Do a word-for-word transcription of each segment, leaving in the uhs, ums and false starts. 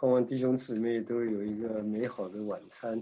盼望弟兄姊妹都有一个美好的晚餐。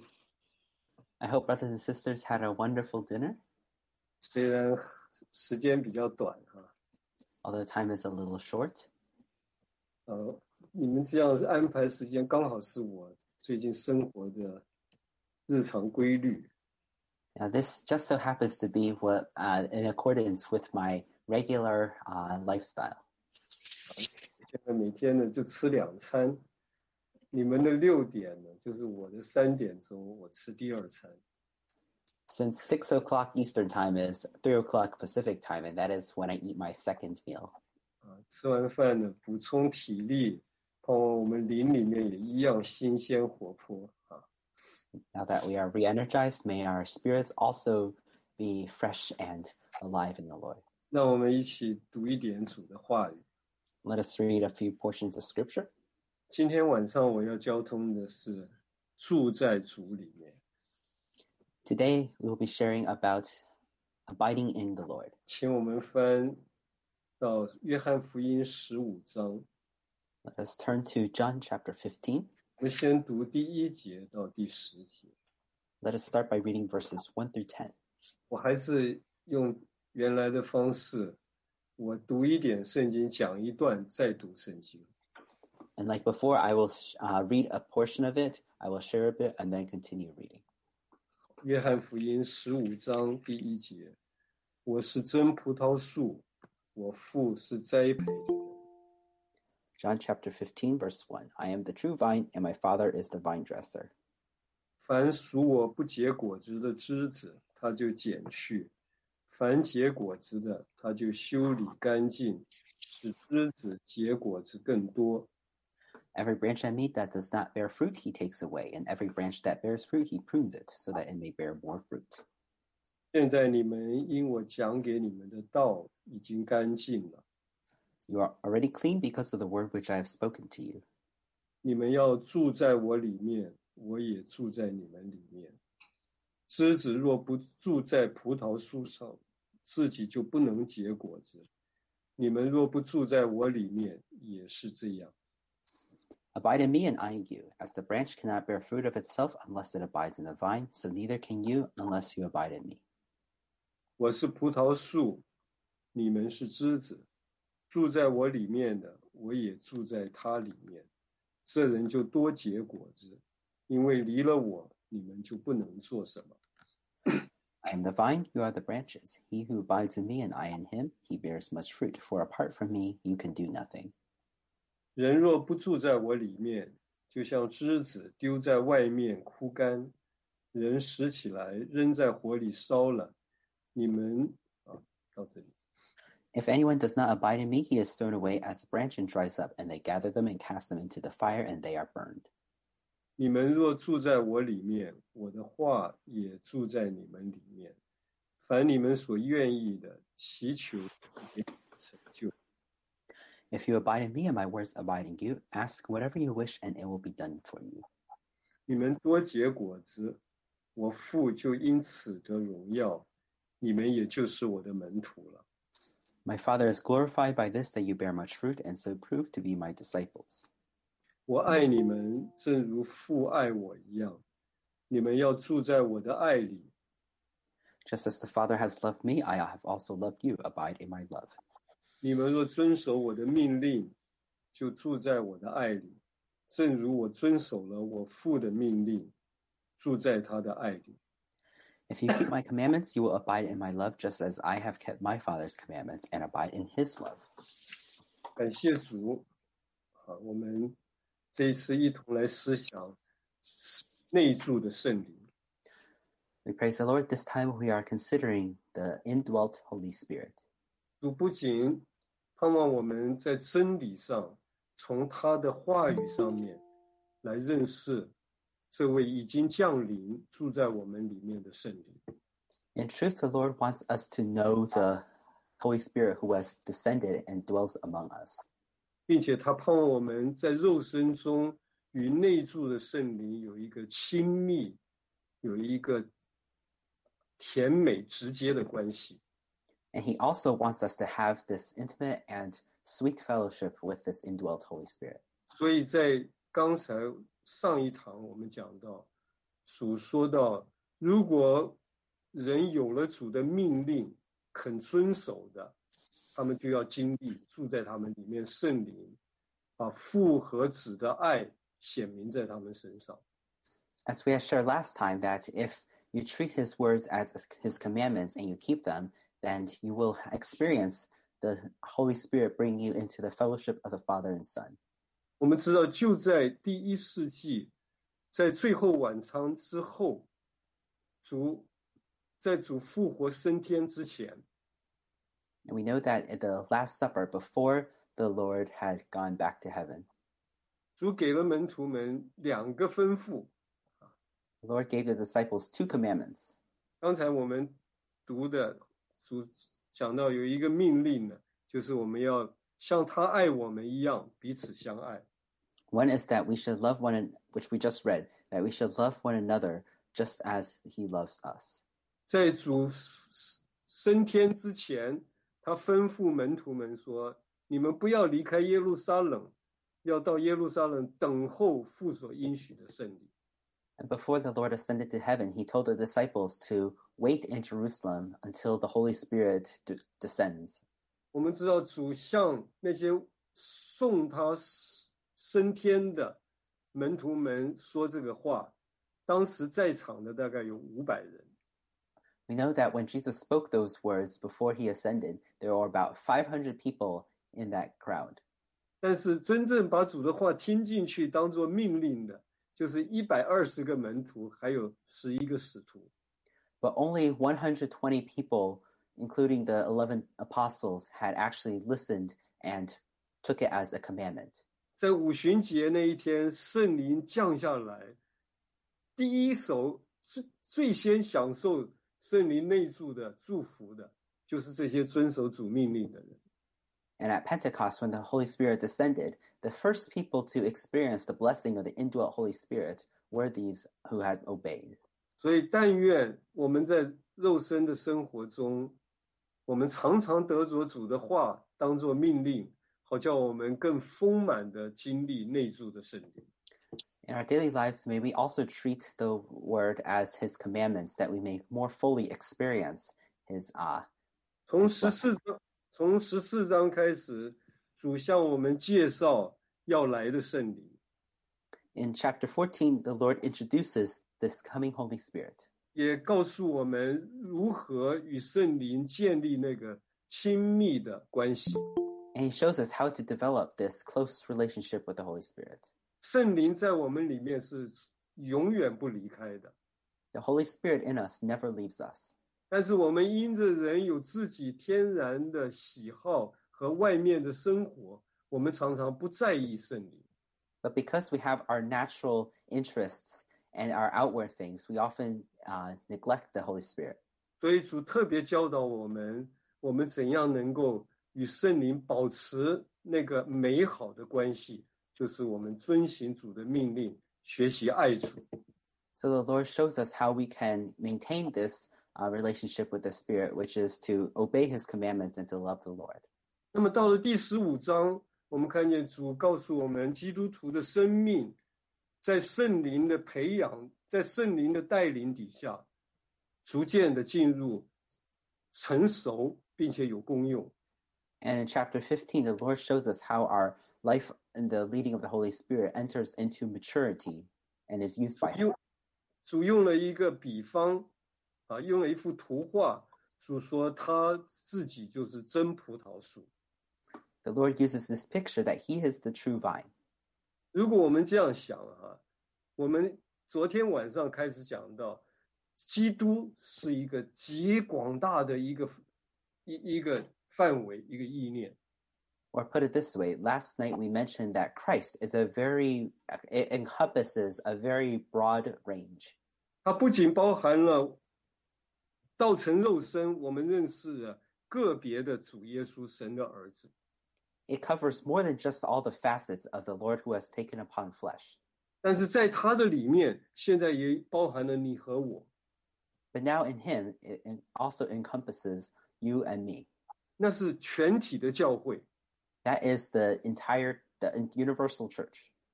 I hope brothers and sisters had a wonderful dinner, 虽然时间比较短啊， although time is a little short. 呃，你们这样安排时间刚好是我最近生活的日常规律。 Now, this just so happens to be what uh, in accordance with my regular uh, lifestyle. 现在每天呢就吃两餐，你们的六点呢就是我的三点钟，我吃第二餐。 Since six o'clock Eastern time is three o'clock Pacific time, and that is when I eat my second meal. 啊，吃完饭呢补充体力，盼望我们灵里面也一样新鲜活泼啊。 Now that we are re-energized, may our spirits also be fresh and alive in the Lord. 让我们一起读一点主的话语。 Let us read a few portions of scripture. 今天晚上我要交通的是住在主里面。 Today, we will be sharing about abiding in the Lord. 请我们翻到约翰福音十五章， Let us turn to John chapter fifteen. 我们先读第一节到第十节。 Let us start by reading verses one through ten. 我还是用原来的方式，我读一点圣经，讲一段，再读圣经。 And like before, I will uh, read a portion of it, I will share a bit, and then continue reading. 约翰福音十五章第一节，我是真葡萄树，我父是栽培的人。 John chapter fifteen, verse one. I am the true vine, and my Father is the vine dresser. 凡属我不结果子的枝子，他就剪去；凡结果子的，他就修理干净，使枝子结果子更多。 Every branch in me that does not bear fruit, he takes away, and every branch that bears fruit, he prunes it, so that it may bear more fruit. 现在你们因我讲给你们的道已经干净了， You are already clean because of the word which I have spoken to you. 你们要住在我里面，我也住在你们里面。枝子若不住在葡萄树上，自己就不能结果子。你们若不住在我里面，也是这样。 Abide in me and I in you. As the branch cannot bear fruit of itself unless it abides in the vine, so neither can you unless you abide in me. 我是葡萄树，你们是枝子，住在我里面的，我也住在他里面。这人就多结果子，因为离了我，你们就不能做什么。 I am the vine, you are the branches. He who abides in me and I in him, he bears much fruit, for apart from me, you can do nothing. 人若不住在我里面，就像枝子丢在外面枯干，人拾起来扔在火里烧了。你们啊，到这里。 If anyone does not abide in me, he is thrown away as a branch and dries up, and they gather them and cast them into the fire, and they are burned. 你们若住在我里面，我的话也住在你们里面。凡你们所愿意的，祈求也成就。 If you abide in me and my words abide in you, ask whatever you wish, and it will be done for you. 你们多结果子，我父就因此得荣耀，你们也就是我的门徒了。 My Father is glorified by this, that you bear much fruit, and so prove to be my disciples. 我爱你们，正如父爱我一样。你们要住在我的爱里。 Just as the Father has loved me, I have also loved you. Abide in my love. 你们若遵守我的命令，就住在我的爱里，正如我遵守了我父的命令，住在他的爱里。 If you keep my commandments, you will abide in my love, just as I have kept my Father's commandments and abide in his love. 感谢主，好，我们这一次一同来思想内住的圣灵。 We praise the Lord. This time we are considering the indwelt Holy Spirit. 主不仅盼望我们在真理上，从他的话语上面来认识这位已经降临住在我们里面的圣灵。 In truth, the Lord wants us to know the Holy Spirit who has descended and dwells among us. 并且他盼望我们在肉身中与内住的圣灵有一个亲密，有一个甜美直接的关系。 And he also wants us to have this intimate and sweet fellowship with this indwelt Holy Spirit. 所以在刚才上一堂我们讲到，主说到，如果人有了主的命令，肯遵守的，他们就要经历住在他们里面圣灵，把父和子的爱显明在他们身上。 As we had shared last time, that if you treat his words as his commandments and you keep them, then you will experience the Holy Spirit bring you into the fellowship of the Father and Son. 我们知道，就在第一世纪，在最后晚餐之后，主在主复活升天之前， And we know that at the Last Supper, before the Lord had gone back to heaven, 主给了门徒们两个吩咐。 the Lord gave the disciples two commandments. 刚才我们读的主讲到有一个命令呢，就是我们要像他爱我们一样彼此相爱。 One is that we should love one, which we just read, that we should love one another just as he loves us. 在主升天之前，他吩咐门徒们说，你们不要离开耶路撒冷，要到耶路撒冷等候父所应许的圣灵。 And before the Lord ascended to heaven, he told the disciples to wait in Jerusalem until the Holy Spirit d- descends. 我们知道主向那些送他升天的门徒们说这个话，当时在场的大概有五百人。 We know that when Jesus spoke those words before he ascended, there were about five hundred people in that crowd. 但是真正把主的话听进去当作命令的，就是一百二十个门徒，还有十一个使徒。 But only one hundred twenty people, including the eleven apostles, had actually listened and took it as a commandment. 在五旬节那一天，圣灵降下来，第一手最最先享受圣灵内住的祝福的，就是这些遵守主命令的人。 And at Pentecost, when the Holy Spirit descended, the first people to experience the blessing of the indwelt Holy Spirit were these who had obeyed. 所以，但愿我们在肉身的生活中，我们常常得着主的话当作命令，好叫我们更丰满的经历内住的圣灵。 In our daily lives, may we also treat the word as his commandments, that we may more fully experience his uh, 从十四章，从十四章开始，主向我们介绍要来的圣灵。 In chapter fourteen, the Lord introduces this coming Holy Spirit. 也告诉我们如何与圣灵建立那个亲密的关系。 And he shows us how to develop this close relationship with the Holy Spirit. 圣灵在我们里面是永远不离开的， The Holy Spirit in us never leaves us. 但是我们因着人有自己天然的喜好和外面的生活，我们常常不在意圣灵。 But because we have our natural interests and our outward things, we often uh, neglect the Holy Spirit. 所以主特别教导我们，我们怎样能够与圣灵保持那个美好的关系，就是我们遵行主的命令，学习爱主。 So the Lord shows us how we can maintain this uh, relationship with the Spirit, which is to obey his commandments and to love the Lord. 那么到了第十五章，我们看见主告诉我们，基督徒的生命在圣灵的培养，在圣灵的带领底下，逐渐的进入成熟，并且有功用。 And in chapter fifteen, the Lord shows us how our life in the leading of the Holy Spirit enters into maturity and is used by him. 主用了一个比方，啊，用了一幅图画，主说他自己就是真葡萄树。 The Lord uses this picture that he is the true vine. 如果我们这样想啊，我们昨天晚上开始讲到，基督是一个极广大的一个一一个范围，一个意念。 Or put it this way, last night we mentioned that Christ is a very, it encompasses a very broad range. 它不仅包含了道成肉身，我们认识了个别的主耶稣神的儿子。 It covers more than just all the facets of the Lord who has taken upon flesh. 但是在他的里面，现在也包含了你和我。 But now in him, it also encompasses you and me. 那是全体的教会。 That is the entire, the universal church.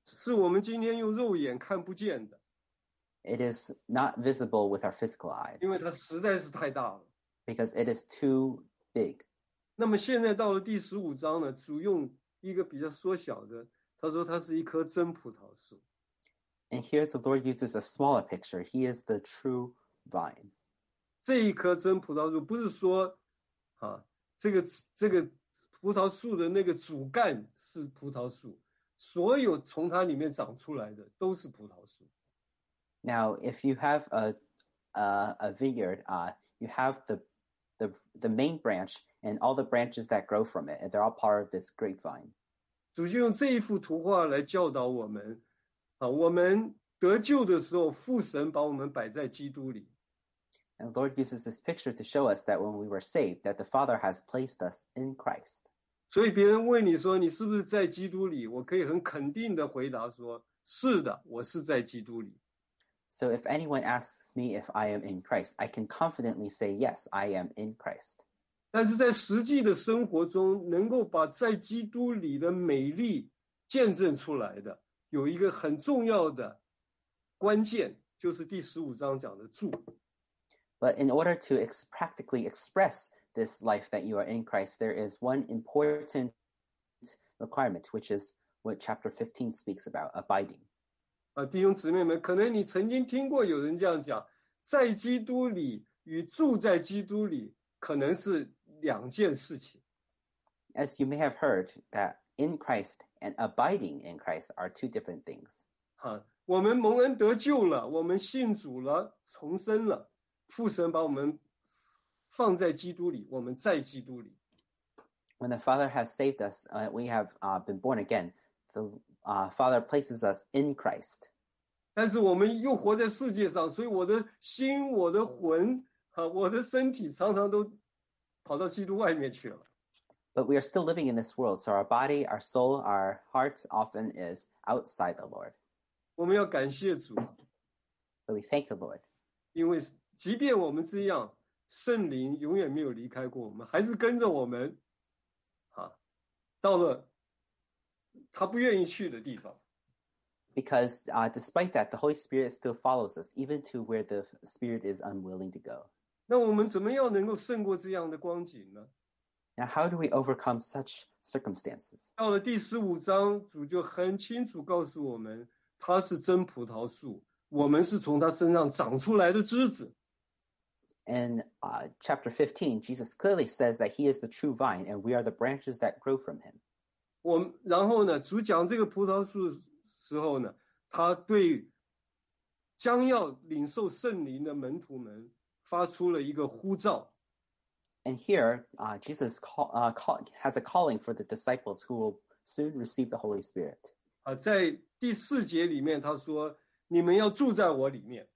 是我们今天用肉眼看不见的， It is not visible with our physical eyes 因为它实在是太大了。 because it is too big. 那么现在到了第十五章呢，主用一个比较缩小的，他说它是一棵真葡萄树。 And here the Lord uses a smaller picture. He is the true vine. 这一棵真葡萄树不是说啊，这个这个葡萄树的那个主干是葡萄树，所有从它里面长出来的都是葡萄树。 Now, if you have a a, a vineyard, uh, you have the, the the main branch and all the branches that grow from it, and they're all part of this grapevine. 主就用这一幅图画来教导我们啊，我们得救的时候，父神把我们摆在基督里。 And the Lord uses this picture to show us that when we were saved, that the Father has placed us in Christ. 所以别人问你说你是不是在基督里，我可以很肯定的回答说，是的，我是在基督里。 So if anyone asks me if I am in Christ, I can confidently say, yes, I am in Christ. 但是在实际的生活中，能够把在基督里的美丽见证出来的，有一个很重要的关键，就是第十五章讲的住。 But in order to ex- practically express this life that you are in Christ, there is one important requirement, which is what chapter fifteen speaks about, abiding. 啊，弟兄姊妹们，可能你曾经听过有人这样讲，在基督里与住在基督里可能是两件事情。 As you may have heard, that in Christ and abiding in Christ are two different things. 啊，我们蒙恩得救了，我们信主了，重生了，父神把我们放在基督里，我们在基督里。 When the Father has saved us, uh, we have uh, been born again. The uh, Father places us in Christ. 但是我们又活在世界上，所以我的心、我的魂、啊，我的身体常常都跑到基督外面去了。 But we are still living in this world, so our body, our soul, our heart often is outside the Lord. 我们要感谢主， But we thank the Lord 因为即便我们这样，圣灵永远没有离开过我们，还是跟着我们，啊，到了他不愿意去的地方。 because uh, despite that, the Holy Spirit still follows us, even to where the Spirit is unwilling to go. 那我们怎么样能够胜过这样的光景呢？ Now, how do we overcome such circumstances? 到了第十五章，主就很清楚告诉我们，他是真葡萄树，我们是从他身上长出来的枝子。 In uh, chapter fifteen, Jesus clearly says that he is the true vine and we are the branches that grow from him. 我们然后呢，主讲这个葡萄树的时候呢，他对将要领受圣灵的门徒们发出了一个呼召。 And here, uh, Jesus call, uh, call, has a calling for the disciples who will soon receive the Holy Spirit. 啊，在第四节里面，他说：“你们要住在我里面，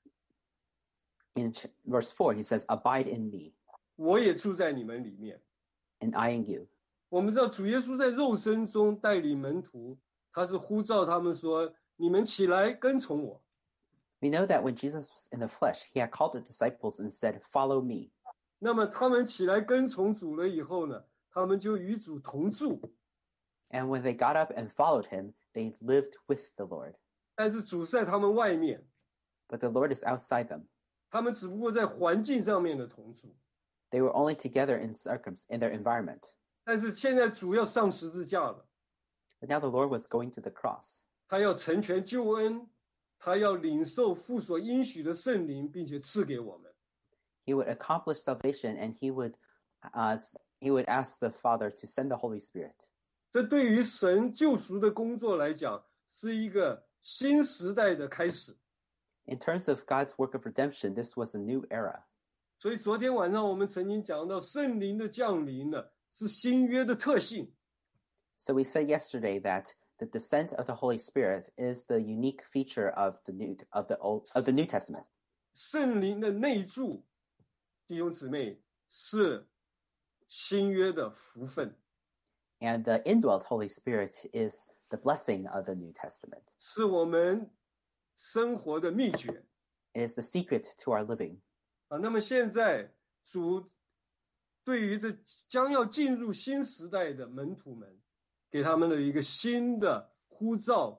In ch- verse four, he says, abide in me 我也住在你们里面。” and I in you. 我们知道主耶稣在肉身中带领门徒，他是呼召他们说：“你们起来跟从我。” We know that when Jesus was in the flesh, he had called the disciples and said, follow me. 那么他们起来跟从主了以后呢，他们就与主同住。 And when they got up and followed him, they lived with the Lord. 但是主在他们外面， But the Lord is outside them. 他们只不过在环境上面的同住。 They were only together in circum in their environment. 但是现在主要上十字架了， But now the Lord was going to the cross. 他要成全救恩，他要领受父所应许的圣灵，并且赐给我们。 He would accomplish salvation and he would, uh, he would ask the Father to send the Holy Spirit. 这对于神救赎的工作来讲，是一个新时代的开始。 In terms of God's work of redemption, this was a new era. 所以昨天晚上我们曾经讲到，圣灵的降临呢，是新约的特性。 So we said yesterday that the descent of the Holy Spirit is the unique feature of the new of the old of the New Testament. 圣灵的内住，弟兄姊妹，是新约的福分， And the indwelt Holy Spirit is the blessing of the New Testament. 是我们生活的秘诀 It is the secret to our living. 啊。那么现在主对于这将要进入新时代的门徒们，给他们的一个新的呼召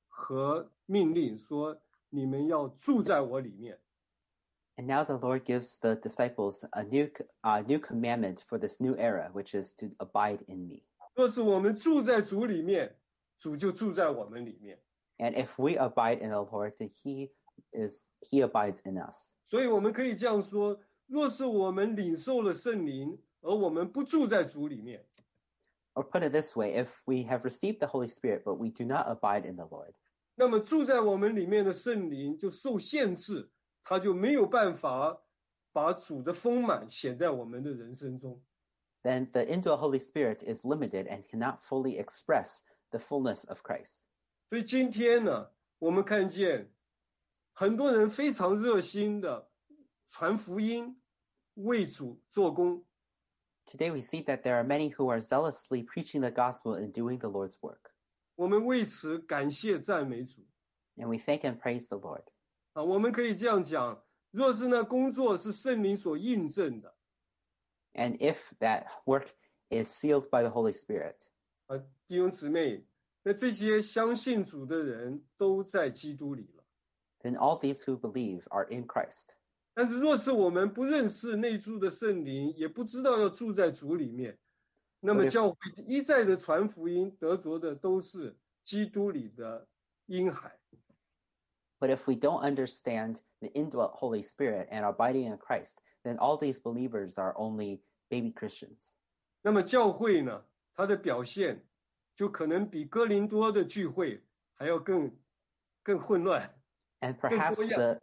和命令说，你们要住在我里面。 And now the Lord gives the disciples a new, uh, new commandment for this new era, which is to abide in me. 若是我们住在主里面，主就住在我们里面。 And if we abide in the Lord, then He is He abides in us. 所以我们可以这样说：若是我们领受了圣灵，而我们不住在主里面， Or put it this way, if we have received the Holy Spirit, but we do not abide in the Lord, 那么住在我们里面的圣灵就受限制，他就没有办法把主的丰满显在我们的人生中。 then the indwelt Holy Spirit is limited and cannot fully express the fullness of Christ. 所以今天呢，我们看见很多人非常热心的传福音，为主做工。 Today we see that there are many who are zealously preaching the gospel and doing the Lord's work. 我们为此感谢赞美主。 And we thank and praise the Lord. 啊，我们可以这样讲：若是那工作是圣灵所印证的， And if that work is sealed by the Holy Spirit, 啊，弟兄姊妹，那这些相信主的人都在基督里了。 then all these who believe are in Christ. 但是若是我们不认识内住的圣灵，也不知道要住在主里面，那么教会一再的传福音，得着的都是基督里的婴孩。 But if we don't understand the indwelt Holy Spirit and are abiding in Christ, then all these believers are only baby Christians. 那么教会呢，它的表现就可能比哥林多的聚会还要更更混乱。 And perhaps the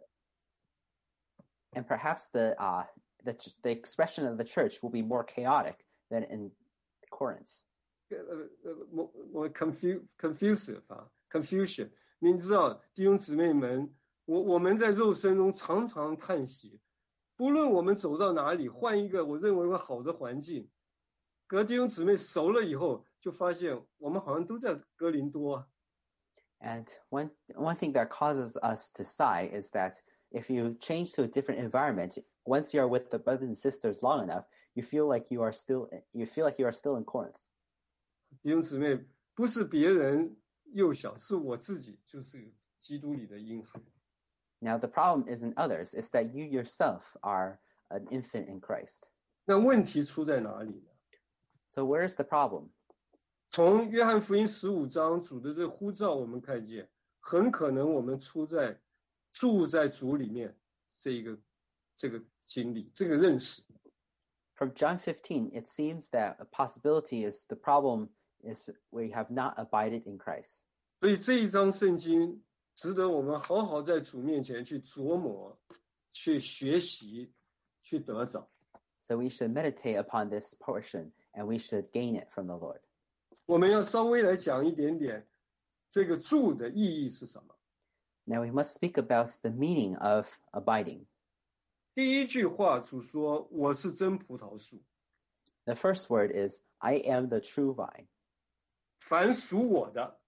and perhaps the uh the the expression of the church will be more chaotic than in Corinth. 呃呃，我我 confuse confusive 啊 confusion。您知道，弟兄姊妹们，我我们在肉身中常常叹息，不论我们走到哪里，换一个我认为好的环境，和弟兄姊妹熟了以后，就发现我们好像都在哥林多。 And one one thing that causes us to sigh is that if you change to a different environment, once you're with the brothers and sisters long enough, you feel like you are still you feel like you are still in Corinth. 弟兄姊妹，不是别人幼小，是我自己，就是基督里的婴孩。 Now the problem isn't others, it's that you yourself are an infant in Christ. 那问题出在哪里呢？ So where's the problem? 从约翰福音十五章主的这个呼召，我们看见，很可能我们出在住在主里面这一个这个经历，这个认识。 From John fifteen, it seems that a possibility is the problem is we have not abided in Christ. 所以这一章圣经值得我们好好在主面前去琢磨、去学习、去得着。 So we should meditate upon this portion and we should gain it from the Lord. 我们要稍微来讲一点点这个住的意义是什么。 Now we must speak about the meaning of abiding. 第一句话主说：“我是真葡萄树， The first word is, I am the true vine, 凡属我的。”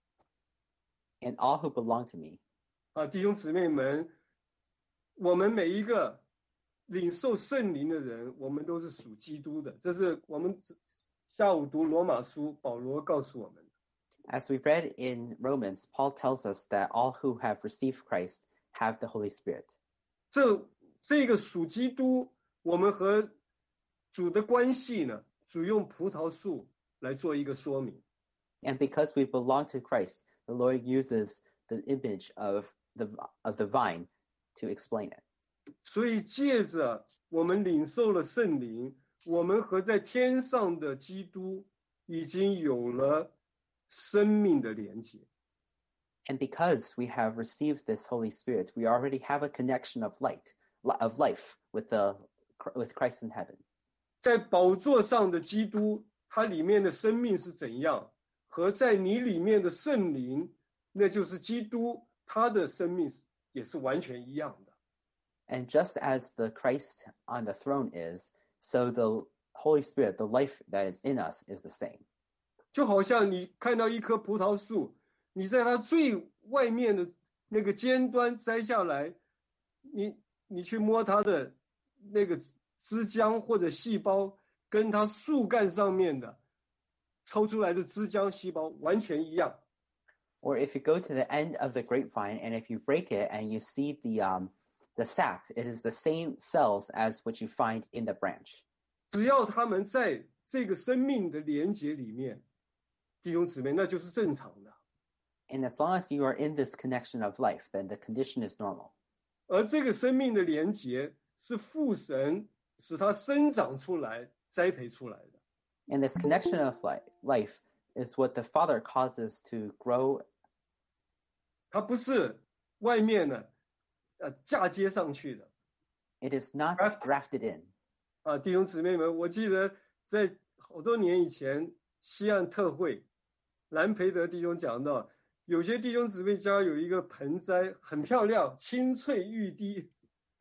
and all who belong to me. 啊，弟兄姊妹们，我们每一个领受圣灵的人，我们都是属基督的。这是我们下午读罗马书，保罗告诉我们的。 As we read in Romans, Paul tells us that all who have received Christ have the Holy Spirit. 这这个属基督，我们和主的关系呢，主用葡萄树来做一个说明。 And because we belong to Christ, the Lord uses the image of the, of the vine to explain it. 所以借着我们领受了圣灵，我们和在天上的基督已经有了生命的连结。 And because we have received this Holy Spirit, we already have a connection of light, of life with the with Christ in heaven. 在宝座上的基督，它里面的生命是怎样，和在你里面的圣灵，那就是基督，他的生命也是完全一样的。 And just as the Christ on the throne is, so the Holy Spirit, the life that is in us, is the same. 就好像你看到一棵葡萄树，你在它最外面的那个尖端摘下来，你你去摸它的那个枝浆或者细胞，跟它树干上面的抽出来的枝浆细胞完全一样。 Or if you go to the end of the grapevine and if you break it and you see the um, the sap, it is the same cells as what you find in the branch. 只要他们在这个生命的连结里面，弟兄姊妹，那就是正常的。 And as long as you are in this connection of life, then the condition is normal. 而这个生命的连结是父神使它生长出来、栽培出来的。 And this connection of li- life is what the Father causes to grow. 它不是外面呢，呃，嫁接上去的。 It is not grafted in. 啊，弟兄姊妹们，我记得在好多年以前西岸特会，兰培德弟兄讲到，有些弟兄姊妹家有一个盆栽，很漂亮，青翠欲滴。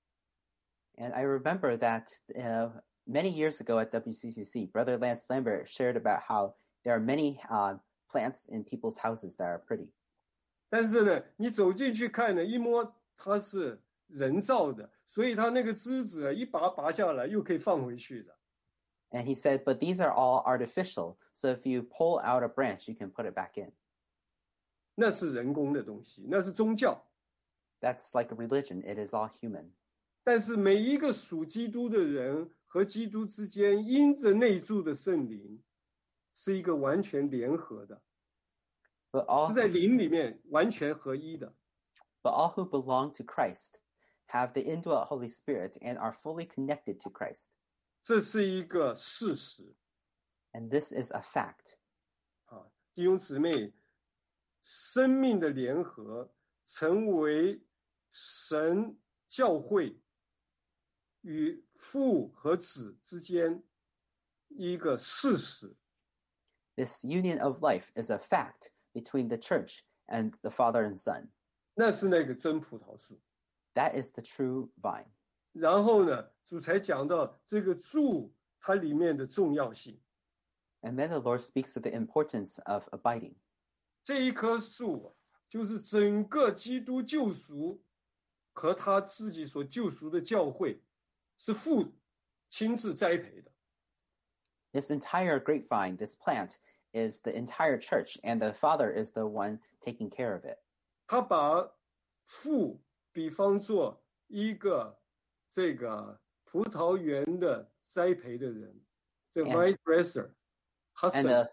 And I remember that uh, many years ago at W C C C, Brother Lance Lambert shared about how there are many uh, plants in people's houses that are pretty. 但是呢，你走进去看呢，一摸它是人造的，所以它那个枝子一拔拔下来，又可以放回去的。 And he said, but these are all artificial. So if you pull out a branch, you can put it back in. 那是人工的东西，那是宗教。 That's like a religion. It is all human. 但是每一个属基督的人和基督之间，因着内住的圣灵，是一个完全联合的， But all, 是在灵里面完全合一的。 but all who belong to Christ have the indwelt Holy Spirit and are fully connected to Christ. 这是一个事实。 And this is a fact. 啊，弟兄姊妹，生命的联合成为神教会与父和子之间一个事实。 This union of life is a fact between the church and the Father and Son. 那是那个真葡萄树。 That is the true vine. 然后呢，主才讲到这个住它里面的重要性。 And then the Lord speaks of the importance of abiding. 这一棵树就是整个基督救赎和他自己所救赎的教会，是父亲自栽培的。 This entire grapevine, this plant, is the entire church, and the Father is the one taking care of it. 他把父比方做一个这个葡萄园的栽培的人，这 vine dresser And the,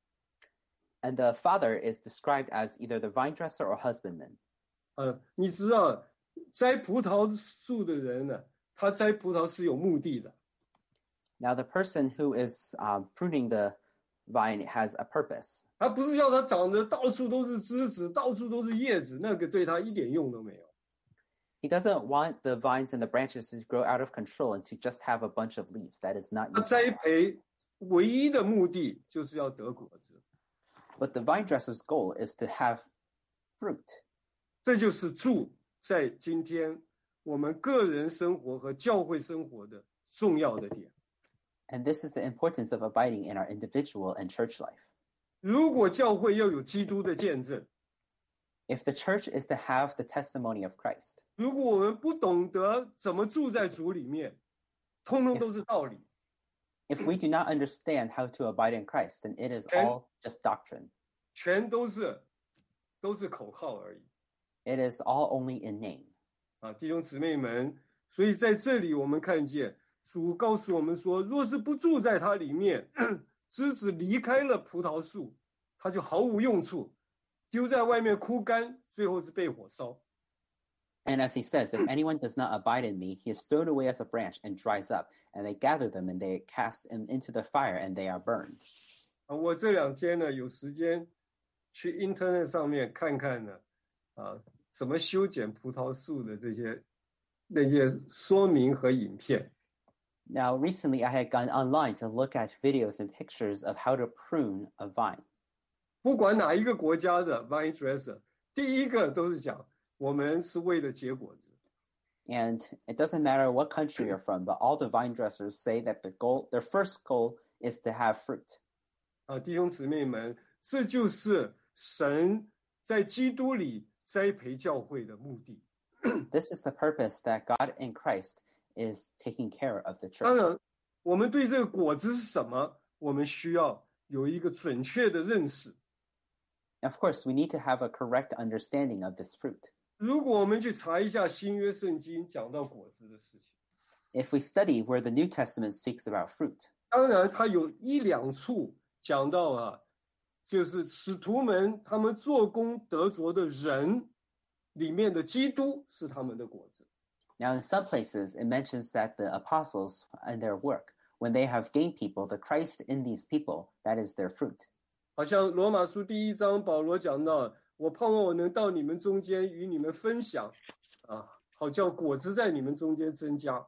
and the Father is described as either the vine dresser or husbandman. 呃，你知道摘葡萄树的人呢，他摘葡萄是有目的的。 Now, the person who is um, pruning the vine has a purpose. 他不是要它长得到处都是枝子，到处都是叶子，那个对他一点用都没有。 He doesn't want the vines and the branches to grow out of control and to just have a bunch of leaves. That is not 他 useful. 栽培唯一的目的就是要得果子， But the vine dresser's goal is to have fruit. 这就是住在今天我们个人生活和教会生活的重要的点。 And this is the importance of abiding in our individual and church life. 如果教会要有基督的见证， If the church is to have the testimony of Christ, 如果我们不懂得怎么住在主里面，通通都是道理。 if we do not understand how to abide in Christ, then it is all just doctrine. 全都是都是口号而已。 It is all only in name. 啊，弟兄姊妹们，所以在这里我们看见主告诉我们说，若是不住在它里面，枝子离开了葡萄树，它就毫无用处，丢在外面枯干，最后是被火烧。 And as he says, if anyone does not abide in me, he is thrown away as a branch and dries up, and they gather them and they cast them into the fire and they are burned. 啊，我这两天呢有时间去 Internet 上面看看呢，啊，怎么修剪葡萄树的这些那些说明和影片。 Now, recently I had gone online to look at videos and pictures of how to prune a vine. 不管哪一个国家的 vine dresser， 第一个都是讲我们是为了结果子。 And it doesn't matter what country you're from, but all the vine dressers say that their goal, their first goal is to have fruit. 啊，弟兄姊妹们，这就是神在基督里栽培教会的目的。 This is the purpose that God in Christ is taking care of the 当 church. 然，我们对这个果子是什么，我们需要有一个准确的认识。 Of course, we need to have a correct understanding of this fruit. 如果我们去查一下新约圣经讲到果子的事情， If we study where the New Testament speaks about fruit, 当然它有一两处讲到啊，就是使徒们他们做工得着的人里面的基督是他们的果子。 now in some places it mentions that the apostles and their work, when they have gained people, the Christ in these people, that is their fruit. 好像罗马书第一章保罗讲到，我盼望我能到你们中间与你们分享啊，好叫果子在你们中间增加。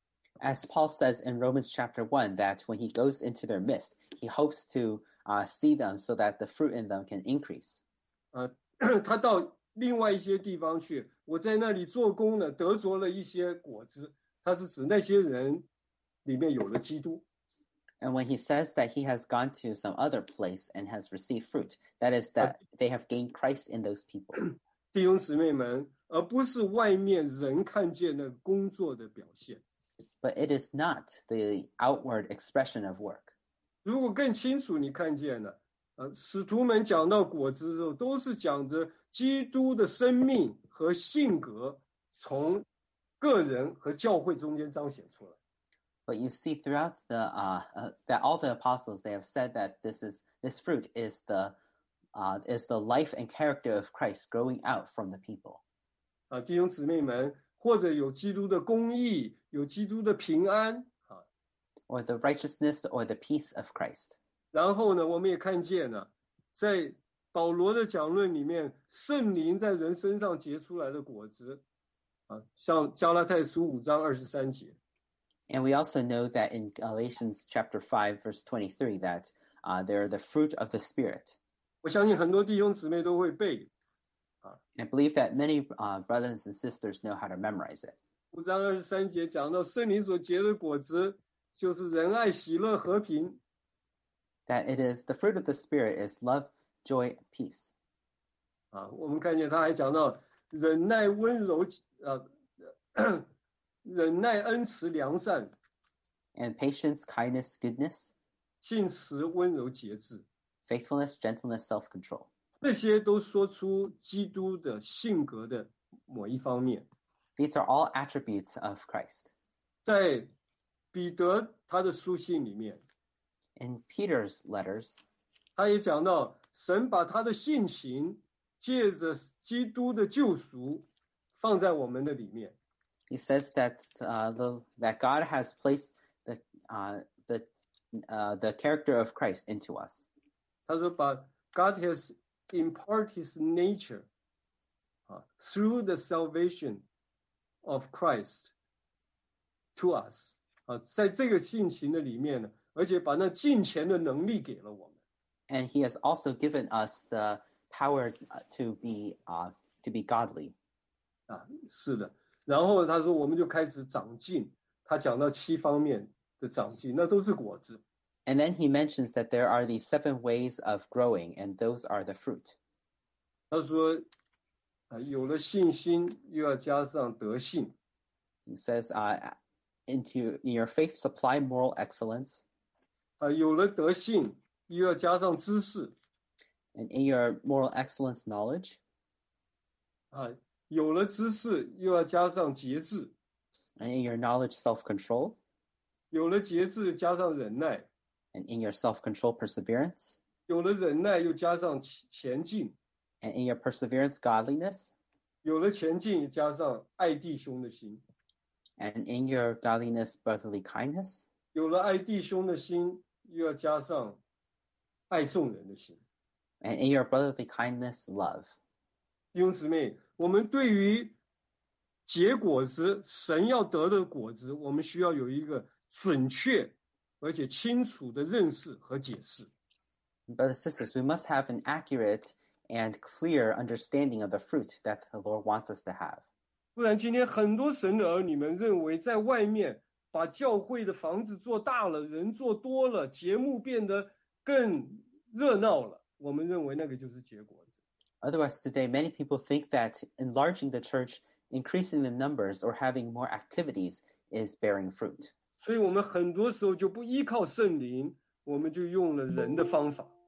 As Paul says in Romans chapter one, that when he goes into their midst, he hopes to uh, see them so that the fruit in them can increase. 啊，他到另外一些地方去，我在那里做工呢，得着了一些果子。他是指那些人里面有了基督。 And when he says that he has gone to some other place and has received fruit, that is that they have gained Christ in those people. 弟兄姊妹们，而不是外面人看见的工作的表现。 But it is not the outward expression of work. 如果更清楚，你看见了，呃，使徒们讲到果子的时候，都是讲着基督的生命和性格从个人和教会中间彰显出来。 But you see throughout the uh, uh, that all the apostles, they have said that this is this fruit is the uh, is the life and character of Christ growing out from the people. 啊，弟兄姊妹们，或者有基督的公义，有基督的平安啊。 Or the righteousness or the peace of Christ. 然后呢，我们也看见了，在保罗的讲论里面，圣灵在人身上结出来的果子啊，像加拉太书五章二十三节。 And we also know that in Galatians chapter five, verse twenty-three, that uh, they're the fruit of the Spirit. 我相信很多弟兄姊妹都会背。 I believe that many uh, brothers and sisters know how to memorize it. 五章二十三节讲到圣灵所结的果子，就是仁爱、喜乐、和平。 That it is the fruit of the Spirit is love, joy, peace. 啊，我们看见他还讲到忍耐、温柔，呃，忍耐、恩慈、良善， And patience, kindness, goodness, 信实、温柔、节制， faithfulness, gentleness, self-control. 这些都说出基督的性格的某一方面。 These are all attributes of Christ. 在彼得他的书信里面， In Peter's letters, 他也讲到神把他的性情借着基督的救赎放在我们的里面。 he says that uh, the that God has placed the uh, the uh, the character of Christ into us. 他说把 God has imparted his nature 啊 through the salvation of Christ to us 啊，在这个性情的里面呢，而且把那敬虔的能力给了我们。 And he has also given us the power to be uh, to be godly. 啊，是的。然后他说我们就开始长进，他讲到七方面的长进，那都是果子。 And then he mentions that there are these seven ways of growing, and those are the fruit. 他说啊，有了信心，又要加上德性。 He says, uh, into in your faith supply moral excellence, 啊，有了德性，又要加上知识。 and in your moral excellence knowledge, 啊，有了知识，又要加上节制。 and in your knowledge self-control, 有了节制，加上忍耐。 and in your self-control perseverance, 有了忍耐，又加上前进。 and in your perseverance godliness, 有了前进，加上爱弟兄的心。 and in your godliness brotherly kindness, 有了爱弟兄的心，又要加上爱众人的心。 and in your brotherly kindness love. 弟兄姊妹，我们对于结果子，神要得的果子，我们需要有一个准确而且清楚的认识和解释。 Brothers and sisters, we must have an accurate and clear understanding of the fruit that the Lord wants us to have. 不然，今天很多神的儿女们认为，在外面把教会的房子做大了，人做多了，节目变得更热闹了，我们认为那个就是结果子。 Otherwise, today, many people think that enlarging the church, increasing the numbers, or having more activities is bearing fruit. 所以我们很多时候就不依靠圣灵，我们就用了人的方法。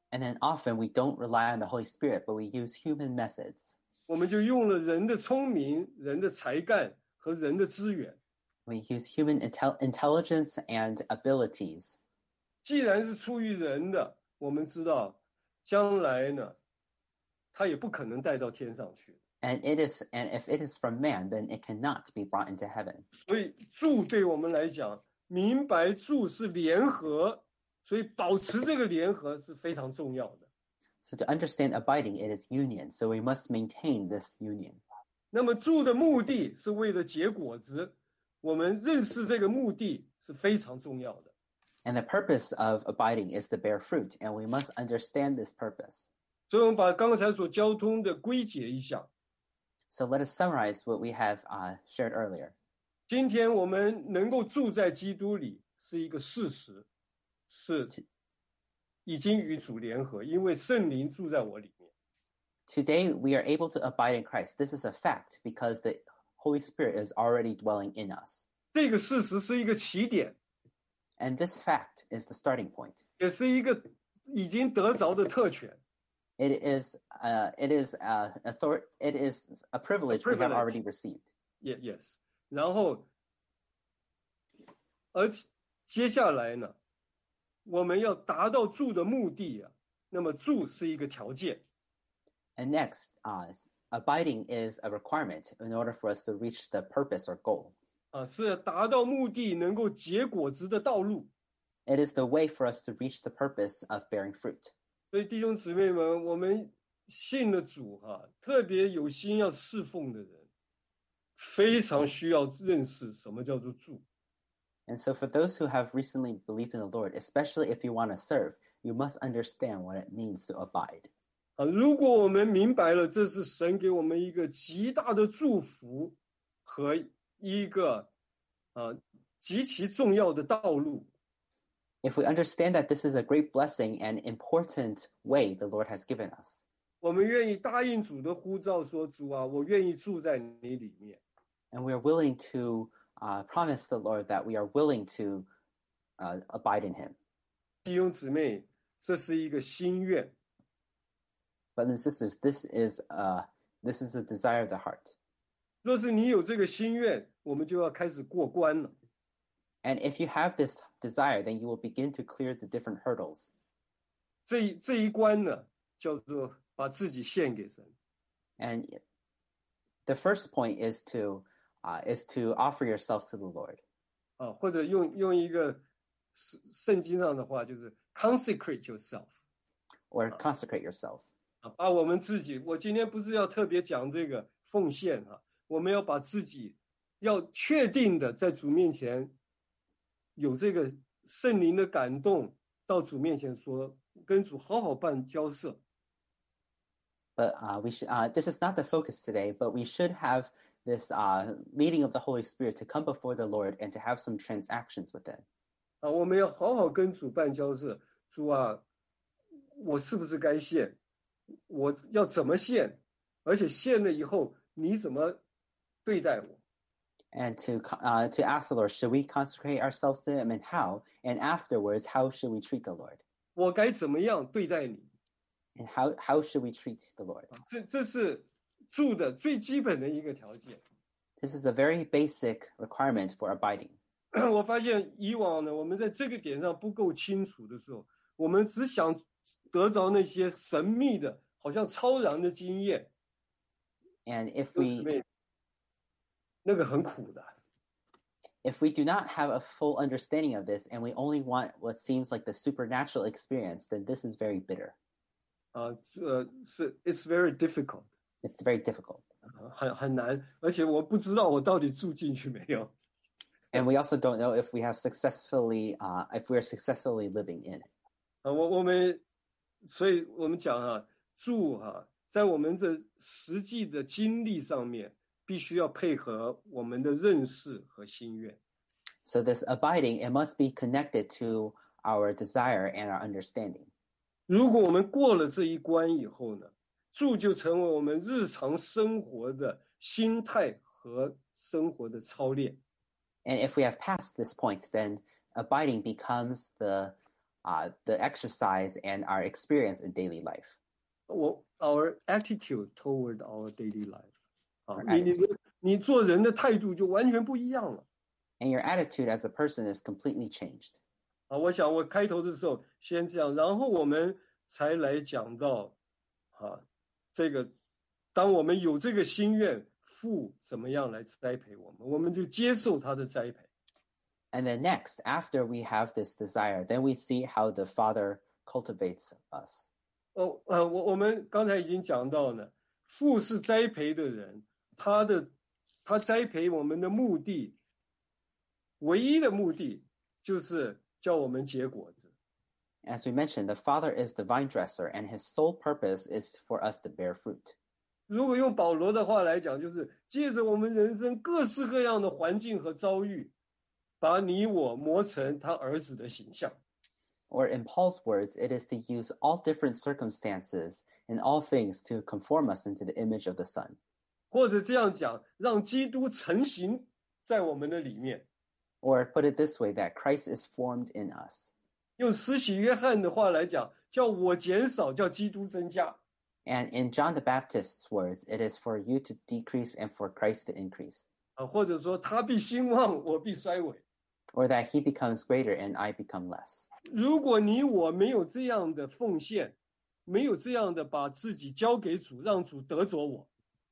And then often we don't rely on the Holy Spirit, but we use human methods. 我们就用了人的聪明、人的才干和人的资源。 We use human intel- intelligence and abilities. 既然是出于人的，我们知道将来呢，他也不可能带到天上去。 And it is, and if it is from man, then it cannot be brought into heaven. 所以住对我们来讲，明白住是联合，所以保持这个联合是非常重要的。 So to understand abiding, it is union. So we must maintain this union. 那么住的目的是为了结果子，我们认识这个目的是非常重要的。 And the purpose of abiding is to bear fruit, and we must understand this purpose. 所以我们把刚才所交通的归结一下。 So let us summarize what we have uh, shared earlier. 今天我们能够住在基督里是一个事实，是已经与主联合，因为圣灵住在我里面。 Today we are able to abide in Christ. This is a fact because the Holy Spirit is already dwelling in us. 这个事实是一个起点， And this fact is the starting point. 也是一个已经得着的特权。 It is, uh, it is, uh, author- it is a privilege, A we have privilege. already received. Yes, yes. 然后，而接下来呢，我们要达到住的目的啊，那么住是一个条件。 And next, uh, abiding is a requirement in order for us to reach the purpose or goal. 啊，是达到目的能够结果子的道路。 It is the way for us to reach the purpose of bearing fruit. 所以弟兄姊妹们，我们信了主哈、啊，特别有心要侍奉的人，非常需要认识什么叫做住。 And so for those who have recently believed in the Lord, especially if you want to serve, you must understand what it means to abide. 啊，如果我们明白了这是神给我们一个极大的祝福和一个啊极其重要的道路， If we understand that this is a great blessing and important way the Lord has given us, 我们愿意答应主的呼召，说主啊，我愿意住在你里面。 and we are willing to uh, promise the Lord that we are willing to uh, abide in Him. 弟兄姊妹，这是一个心愿。 Brothers and sisters, this is uh, this is the desire of the heart. 若是你有这个心愿，我们就要开始过关了。 And if you have this desire, then you will begin to clear the different hurdles. 这一这一关呢，叫做把自己献给神。 And the first point is to uh, is to offer yourself to the Lord. 啊，或者用用一个圣圣经上的话，就是 consecrate yourself。 Or consecrate yourself. 啊，把我们自己，我今天不是要特别讲这个奉献哈、啊，我们要把自己要确定的在主面前有这个圣灵的感动，到主面前说，跟主好好办交涉。 But uh, we should. Uh, this is not the focus today. But we should have this uh, leading of the Holy Spirit to come before the Lord and to have some transactions with Him. 啊，我们要好好跟主办交涉。主啊，我是不是该献？我要怎么献？而且献了以后，你怎么对待我？ And to uh, to ask the Lord, should we consecrate ourselves to Him, and how? And afterwards, how should we treat the Lord? 我该怎么样对待你？ And how how should we treat the Lord? 这这是住的最基本的一个条件。 This is a very basic requirement for abiding. 我发现以往呢，我们在这个点上不够清楚的时候，我们只想得着那些神秘的、好像超然的经验。 And if we 那个很苦的。 if we do not have a full understanding of this, and we only want what seems like the supernatural experience, then this is very bitter. 啊，这是 it's very difficult。 It's very difficult. 很很难，而且我不知道我到底住进去没有。 And we also don't know if we have successfully, uh, if we are successfully living in it. 啊，我我们，所以我们讲啊，住哈、啊，在我们这实际的经历上面，必须要配合我们的认识和心愿。 So this abiding, it must be connected to our desire and our understanding. 如果我们过了这一关以后呢，住就成为我们日常生活的心态和生活的操练。 And if we have passed this point, then abiding becomes the uh, the exercise and our experience in daily life. 我 our attitude toward our daily life 啊 Our， 你你 attitude. 你做人的态度就完全不一样了 And your attitude as a person is completely changed. 啊！我想我开头的时候先这样，然后我们才来讲到啊，这个当我们有这个心愿，父怎么样来栽培我们，我们就接受他的栽培。 And then next, after we have this desire, then we see how the Father cultivates us. 哦，呃，我我们刚才已经讲到了，父是栽培的人，他的他栽培我们的目的，唯一的目的就是叫我们结果子。 As we mentioned, the Father is the vine dresser, and his sole purpose is for us to bear fruit. 如果用保罗的话来讲，就是借着我们人生各式各样的环境和遭遇，把你我磨成他儿子的形象。 Or in Paul's words, it is to use all different circumstances and all things to conform us into the image of the Son. 或者这样讲，让基督成形在我们的里面。 Or put it this way, that Christ is formed in us. 用施洗约翰的话来讲，叫我减少，叫基督增加。 And in John the Baptist's words, it is for you to decrease and for Christ to increase. 啊，或者说他必兴旺，我必衰微。 Or that he becomes greater and I become less. 如果你我没有这样的奉献，没有这样的把自己交给主，让主得着我，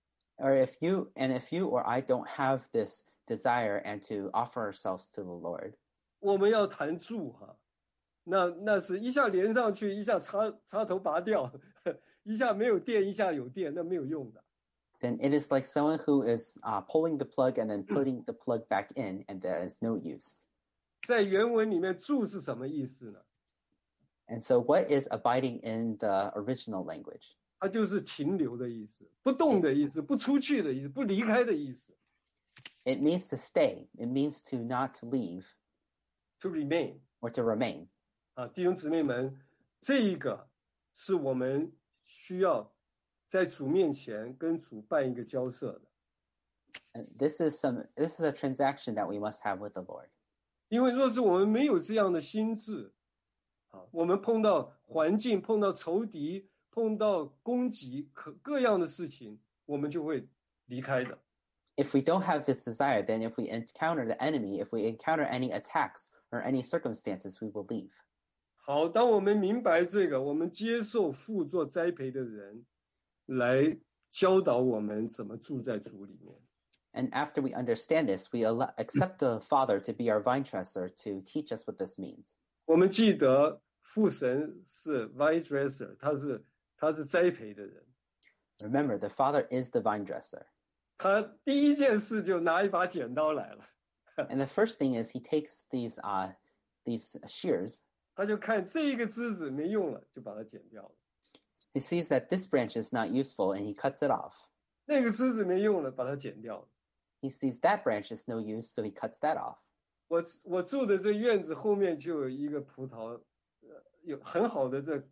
Or if you, and if you or I don't have this desire and to offer ourselves to the Lord, 我们要弹柱哈，那那是一下连上去，一下插插头拔掉，一下没有电，一下有电，那没有用的。 then it is like someone who is uh, pulling the plug and then putting the plug back in, and there is no use. 在原文里面，柱是什么意思呢？ And so what is abiding in the original language? 它就是停留的意思，不动的意思，不出去的意思，不离开的意思。 It means to stay. It means to not leave To remain or to remain. 啊，弟兄姊妹们，这一个是我们需要在主面前跟主办一个交涉的。 And this is some. This is a transaction that we must have with the Lord. 因为若是我们没有这样的心智，啊，我们碰到环境、碰到仇敌、碰到攻击、可各样的事情，我们就会离开的。 If we don't have this desire, then if we encounter the enemy, if we encounter any attacks or any circumstances, we will leave. 好，当我们明白这个，我们接受父做栽培的人来教导我们怎么住在主里面。 And after we understand this, we al- accept the Father to be our vine dresser to teach us what this means. 我们记得父神是 vine dresser，他是他是栽培的人。 Remember, the Father is the vine dresser. 他第一件事就拿一把剪刀来了， And the first thing is he takes these uh, these shears. 他就看这一个枝子没用了，就把它剪掉了。 He sees that this branch is not useful and he cuts it off. 那个枝子没用了，把它剪掉了。 He sees that branch is no use, so he cuts that off. 我我住的这院子后面就有一个葡萄，呃，有很好的这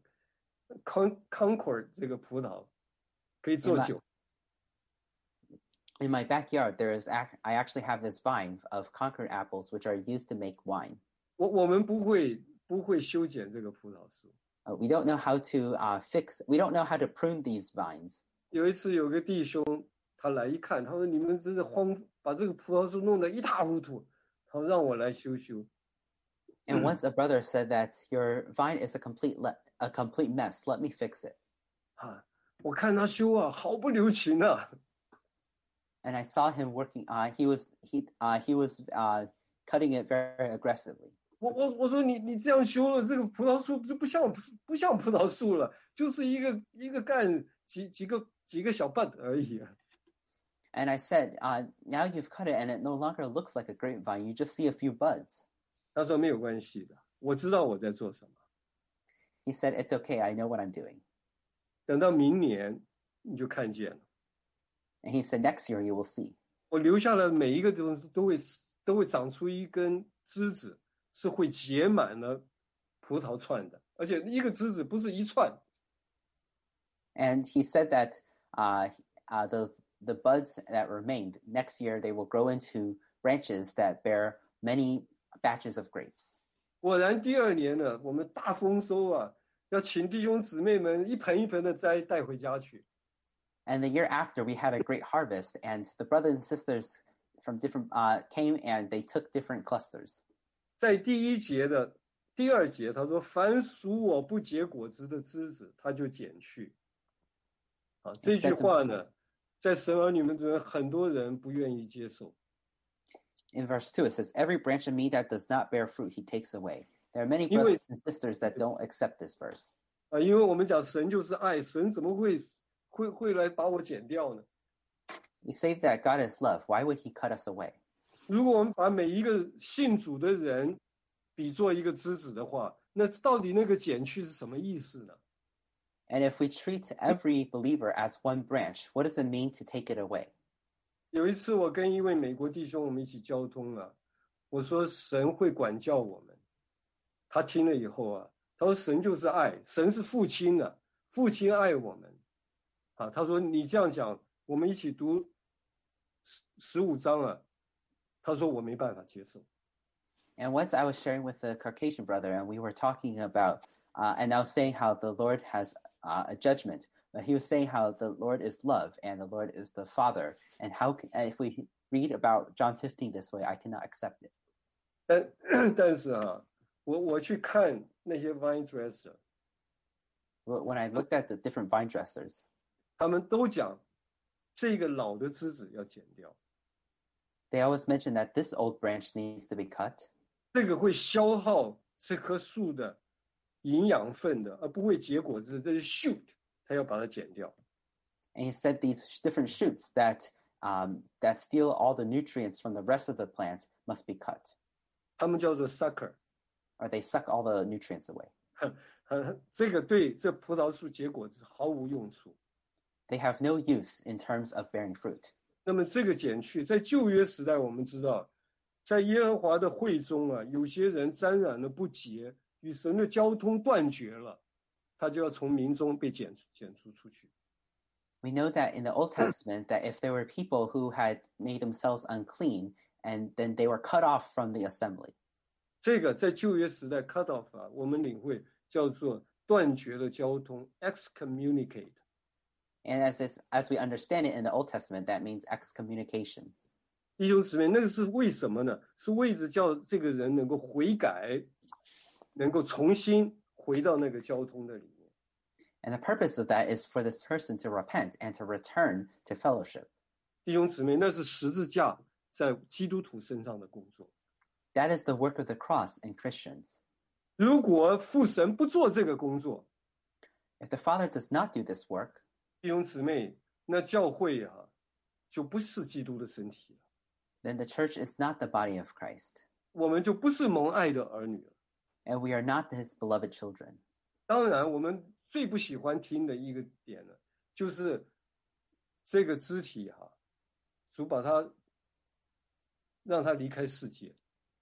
Con Concord 这个葡萄，可以做酒。 In my backyard, there is ac- I actually have this vine of Concord apples, which are used to make wine. 我我们不会不会修剪这个葡萄树。 Uh, we don't know how to uh, fix. We don't know how to prune these vines. 有一次有个弟兄他来一看，他说：“你们真是荒，把这个葡萄树弄得一塌糊涂。”他说：“让我来修修。” And once a brother said that your vine is a complete le- a complete mess. Let me fix it. 啊，我看他修啊，毫不留情啊。 And I saw him working. Uh, he was he uh, he was uh, cutting it very aggressively. 我我我说你你这样修了，这个葡萄树就不像不像葡萄树了，就是一个一个干几几个几个小瓣而已。 And I said, uh, now you've cut it, and it no longer looks like a grapevine. You just see a few buds. 他说没有关系的，我知道我在做什么。 He said, it's okay. I know what I'm doing. 等到明年你就看见了。 And he said, next year you will see. 我留下的每一个东西都会都会长出一根枝子，是会结满了葡萄串的，而且一个枝子不是一串。 And he said that uh, uh, the the buds that remained next year they will grow into branches that bear many batches of grapes. 果然第二年呢，我们大丰收啊，要请弟兄姊妹们一盆一盆的摘带回家去。 And the year after, we had a great harvest, and the brothers and sisters from different uh, came and they took different clusters. 在第一节的第二节，他说：“凡属我不结果子的枝子，他就剪去。”啊，这句话呢，在神儿女们中很多人不愿意接受。 In verse two, it says, "Every branch of me that does not bear fruit, he takes away." There are many brothers and sisters that don't accept this verse. 啊，因为我们讲神就是爱，神怎么会会会来把我剪掉呢？ We say that God is love. Why would he cut us away? 如果我们把每一个信主的人比作一个枝子的话，那到底那个剪去是什么意思呢？ And if we treat every believer as one branch, what does it mean to take it away? 有一次我跟一位美国弟兄我们一起交通啊，我说神会管教我们，他听了以后啊，他说神就是爱，神是父亲啊，父亲爱我们啊。他说你这样讲，我们一起读十五章啊，他说我没办法接受。 And once I was sharing with the Caucasian brother, and we were talking about, uh, and I was saying how the Lord has uh, a judgment, but he was saying how the Lord is love and the Lord is the Father, and how if we read about John fifteen this way, I cannot accept it. 但但是啊，我我去看那些 vine dresser， When I looked at the different vine dressers, 他们都讲这个老的枝子要剪掉， they always mention that this old branch needs to be cut. 这个会消耗这棵树的营养分的，而不会结果子，这是 shoot， 他要把它剪掉。 And he said these different shoots that um, that steal all the nutrients from the rest of the plant must be cut, 他们叫做 sucker， or they suck all the nutrients away. 这个对这葡萄树结果子毫无用处。 They have no use in terms of bearing fruit. 那么这个剪去，在旧约时代，我们知道，在耶和华的会中啊，有些人沾染了不洁，与神的交通断绝了，他就要从民中被剪剪除出去。 We know that in the Old Testament that if there were people who had made themselves unclean, and then they were cut off from the assembly. 这个在旧约时代 cut off 啊，我们领会叫做断绝了交通 excommunicate。 And as this, as we understand it in the Old Testament, that means excommunication. 弟兄姊妹，那个是为什么呢？是为着叫这个人能够悔改，能够重新回到那个交通的里面。 And the purpose of that is for this person to repent and to return to fellowship. 弟兄姊妹，那是十字架在基督徒身上的工作。 That is the work of the cross in Christians. 如果父神不做这个工作， If the Father does not do this work, 弟兄姊妹，那教会啊，就不是基督的身体了， then the church is not the body of Christ, 我们就不是蒙爱的儿女了。 and we are not his beloved children. 当然，我们最不喜欢听的一个点呢，就是这个肢体哈、啊，主把它让它离开世界。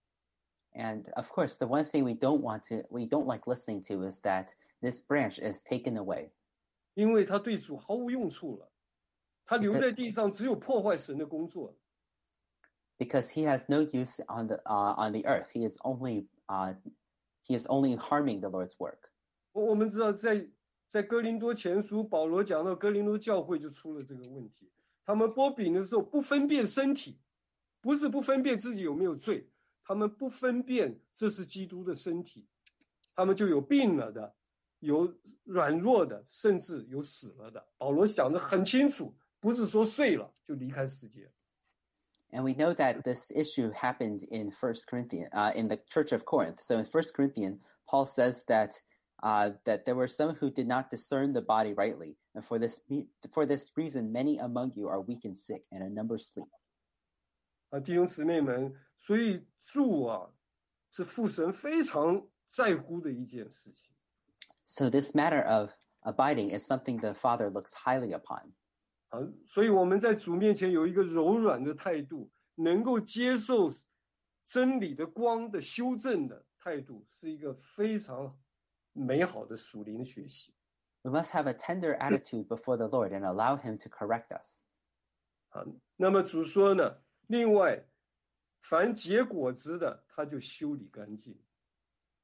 And of course, the one thing we don't want to, we don't like listening to is that this branch is taken away. 因为他对主毫无用处了，他留在地上只有破坏神的工作。 Because he has no use on the uh, on the earth, he is only uh, he is only harming the Lord's work. 我我们知道在，在哥林多前书，保罗讲到哥林多教会就出了这个问题，他们剥饼的时候不分辨身体，不是不分辨自己有没有罪，他们不分辨这是基督的身体，他们就有病了的，有软弱的，甚至有死了的。保罗想得很清楚，不是说睡了就离开世界。 And we know that this issue happened in First Corinthians, uh, in the Church of Corinth. So in First Corinthians, Paul says that uh, that there were some who did not discern the body rightly, and for this for this reason, many among you are weak and sick, and a number sleep. 啊，弟兄姊妹们，所以住啊，是父神非常在乎的一件事情。 So this matter of abiding is something the Father looks highly upon. 啊，所以我们在主面前有一个柔软的态度，能够接受真理的光的修正的态度，是一个非常美好的属灵学习。 We must have a tender attitude before the Lord and allow him to correct us. 啊，那么主说呢，另外，凡结果子的，他就修理干净。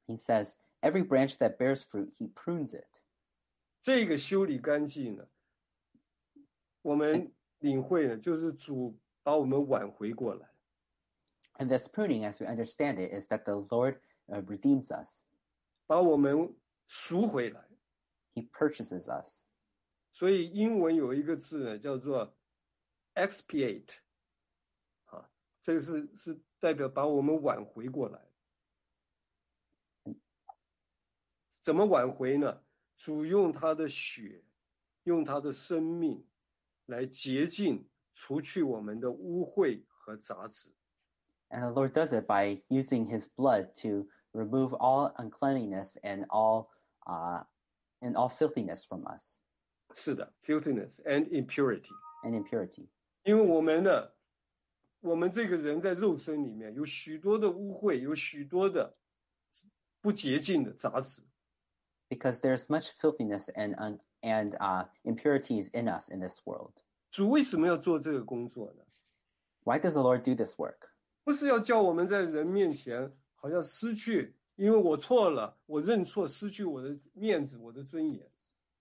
He says, every branch that bears fruit, he prunes it. 这个修理干净呢，我们领会呢，就是主把我们挽回过来。 And this pruning, as we understand it, is that the Lord uh, redeems us. 把我们赎回来。 He purchases us. 所以英文有一个字呢，叫做 expiate， 啊，这个是是代表把我们挽回过来。怎么挽回呢？主用他的血，用他的生命来洁净，除去我们的污秽和杂质。 And the Lord does it by using his blood to remove all uncleanliness and all uh, and all filthiness from us. 是的 filthiness and impurity. And impurity. 因为我们呢，我们这个人在肉身里面有许多的污秽，有许多的不洁净的杂质。 Because there's much filthiness and and uh, impurities in us in this world. 主为什么要做这个工作呢？ Why does the Lord do this work? 不是要叫我们在人面前好像失去，因为我错了，我认错，失去我的面子，我的尊严。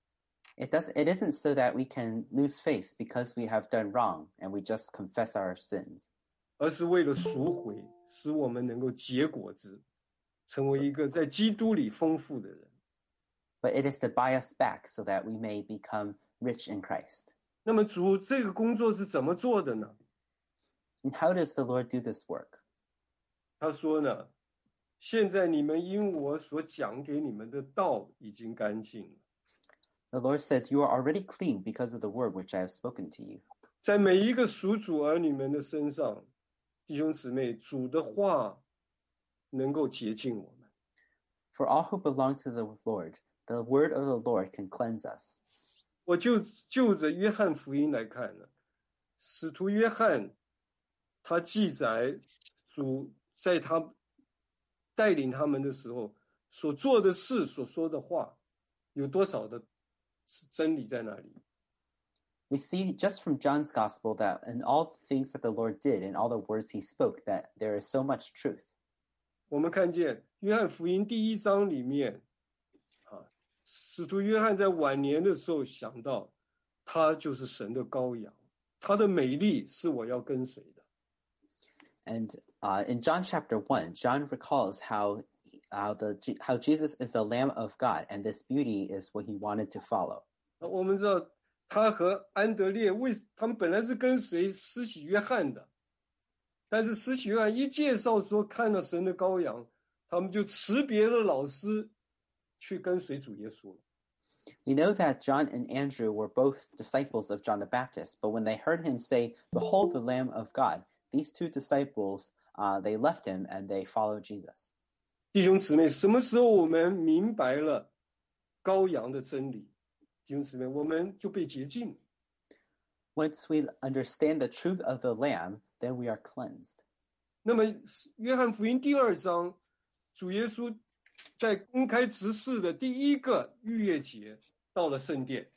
It does. It isn't so that we can lose face because we have done wrong and we just confess our sins. 而是为了赎回，使我们能够结果子，成为一个在基督里丰富的人。 But it is to buy us back so that we may become rich in Christ. 那么主这个工作是怎么做的呢？ And how does the Lord do this work? 他说呢，现在你们因我所讲给你们的道已经干净了。 The Lord says, you are already clean because of the word which I have spoken to you. 在每一个属主儿女们的身上，弟兄姊妹，主的话能够洁净我们。 For all who belong to the Lord, the word of the Lord can cleanse us. 我就就着约翰福音来看呢，使徒约翰他记载主在他带领他们的时候所做的事、所说的话，有多少的真理在那里？ We see just from John's gospel that in all the things that the Lord did and all the words he spoke, that there is so much truth. 我们看见约翰福音第一章里面，啊，使徒约翰在晚年的时候想到，他就是神的羔羊，他的美丽是我要跟随的。 And uh, in John chapter one, John recalls how how the how Jesus is the Lamb of God, and this beauty is what he wanted to follow. 我们知道他和安德烈为他们本来是跟随施洗约翰的，但是施洗约翰一介绍说看到神的羔羊，他们就辞别了老师，去跟随主耶稣了。 We know that John and Andrew were both disciples of John the Baptist, but when they heard him say, "Behold the Lamb of God," these two disciples, uh, they left him and they followed Jesus. 弟兄姊妹，什么时候我们明白了羔羊的真理？弟兄姊妹，我们就被洁净。 Once we understand the truth of the Lamb, then we are cleansed. 那么，约翰福音第二章，主耶稣在公开执事的第一个逾越节到了圣殿。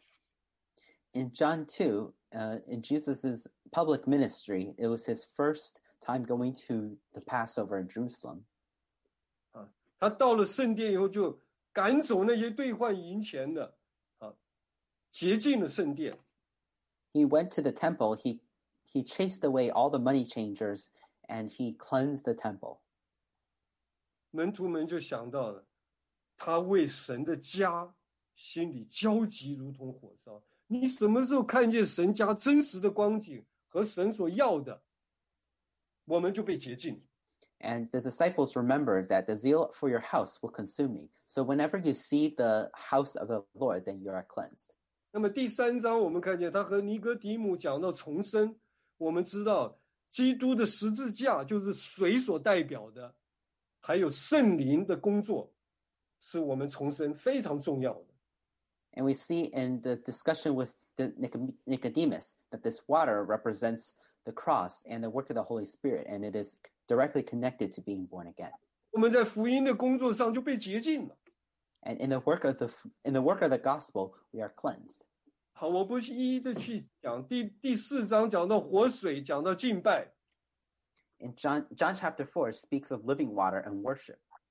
In John two, uh, in Jesus's public ministry, it was his first time going to the Passover in Jerusalem. 啊，他到了圣殿以后，就赶走那些兑换银钱的，啊，洁净了圣殿。 He went to the temple, he, he chased away all the money changers, and he cleansed the temple. 门徒们就想到了，他为神的家心里焦急如同火烧。你什么时候看见神家真实的光景和神所要的，我们就被洁净。 And the disciples remembered that the zeal for your house will consume me. So whenever you see the house of the Lord, then you are cleansed. 那么第三章我们看见他和尼哥底母讲到重生，我们知道基督的十字架就是水所代表的，还有圣灵的工作，是我们重生非常重要的。 And we see in the discussion with the Nicodemus that this water represents the cross and the work of the Holy Spirit, and it is directly connected to being born again. 我们在福音的工作上就被洁净了。 And in the work of the in the work of the gospel, we are cleansed. 好，我不一一的去讲。第第四章讲到活水，讲到敬拜。 In John John chapter four speaks of living water and worship.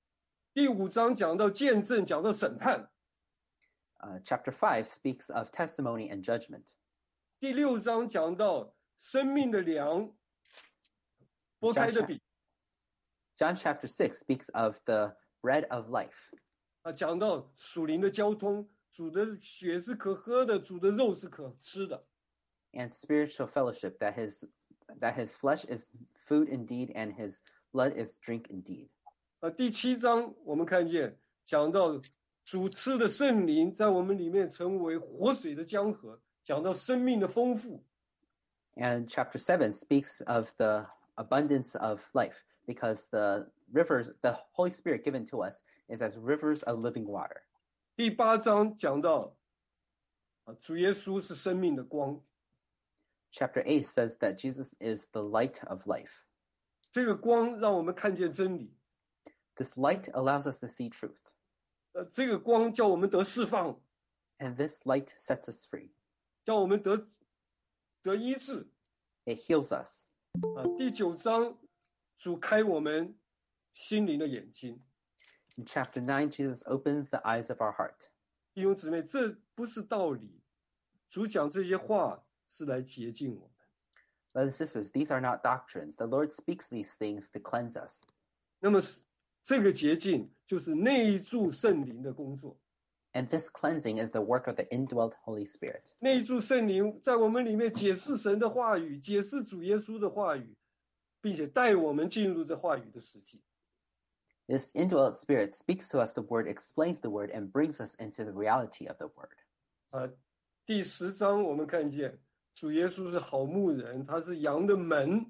第五章讲到见证，讲到审判。 Uh, chapter five speaks of testimony and judgment. 第六章讲到生命的粮，剥开的饼。 John chapter six speaks of the bread of life. 啊，讲到属灵的交通，主的血是可喝的，主的肉是可吃的。 And spiritual fellowship, that his that his flesh is food indeed, and his blood is drink indeed. 啊，第七章我们看见讲到主赐的圣灵在我们里面成为活水的江河，讲到生命的丰富。 And chapter seven speaks of the abundance of life, because the rivers, the Holy Spirit given to us, is as rivers of living water. 第八章讲到啊，主耶稣是生命的光。 Chapter eight says that Jesus is the light of life. 这个光让我们看见真理。 This light allows us to see truth. 呃，这个光叫我们得释放。 And this light sets us free. 叫我们得得医治。 It heals us. 啊，第九章主开我们心灵的眼睛。 In chapter nine, Jesus opens the eyes of our heart. 弟兄姊妹，这不是道理。主讲这些话是来洁净我们。 Brothers and sisters, these are not doctrines. The Lord speaks these things to cleanse us. 那么这个洁净就是内住圣灵的工作。 And this cleansing is the work of the indwelt Holy Spirit. 内住圣灵在我们里面解释神的话语，解释主耶稣的话语，并且带我们进入这话语的实际。 This indwelt Spirit speaks to us the word, explains the word, and brings us into the reality of the word. 啊，第十章我们看见主耶稣是好牧人，他是羊的门。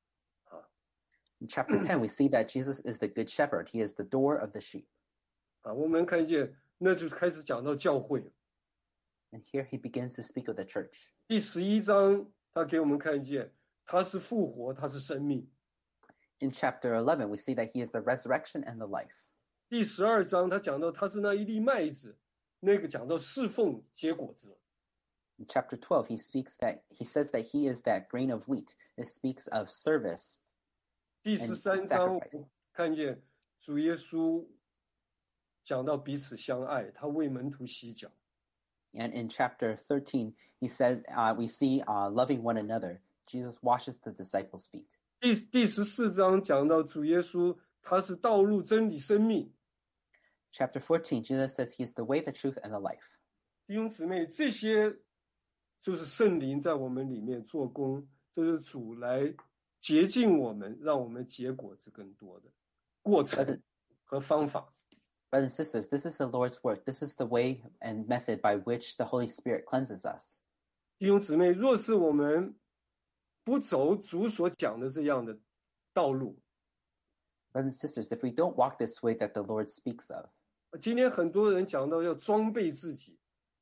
In chapter ten, we see that Jesus is the good shepherd. He is the door of the sheep. 啊，我们看见那就开始讲到教会了。 And here he begins to speak of the church. 第十一章他给我们看见他是复活，他是生命。 In chapter eleven, we see that he is the resurrection and the life. 第十二章他讲到他是那一粒麦子，那个讲到侍奉结果子。 In chapter twelve, he speaks that he says that he is that grain of wheat. It speaks of service. 第十三章看见主耶稣讲到彼此相爱，他为门徒洗脚。 And in chapter thirteen, he says, uh, we see uh, loving one another. Jesus washes the disciples' feet. 第第十四章讲到主耶稣他是道路、真理、生命。 Chapter fourteen, Jesus says he is the way, the truth, and the life. 弟兄姊妹，这些就是圣灵在我们里面做工，这是主来洁净我们，让我们结果子更多的过程和方法。 Brothers and sisters, this is the Lord's work. This is the way and method by which the Holy Spirit cleanses us. 弟兄姊妹，若是我们不走主所讲的这样的道路， Brothers and sisters, if we don't walk this way that the Lord speaks of, 今天很多人讲到要装备自己。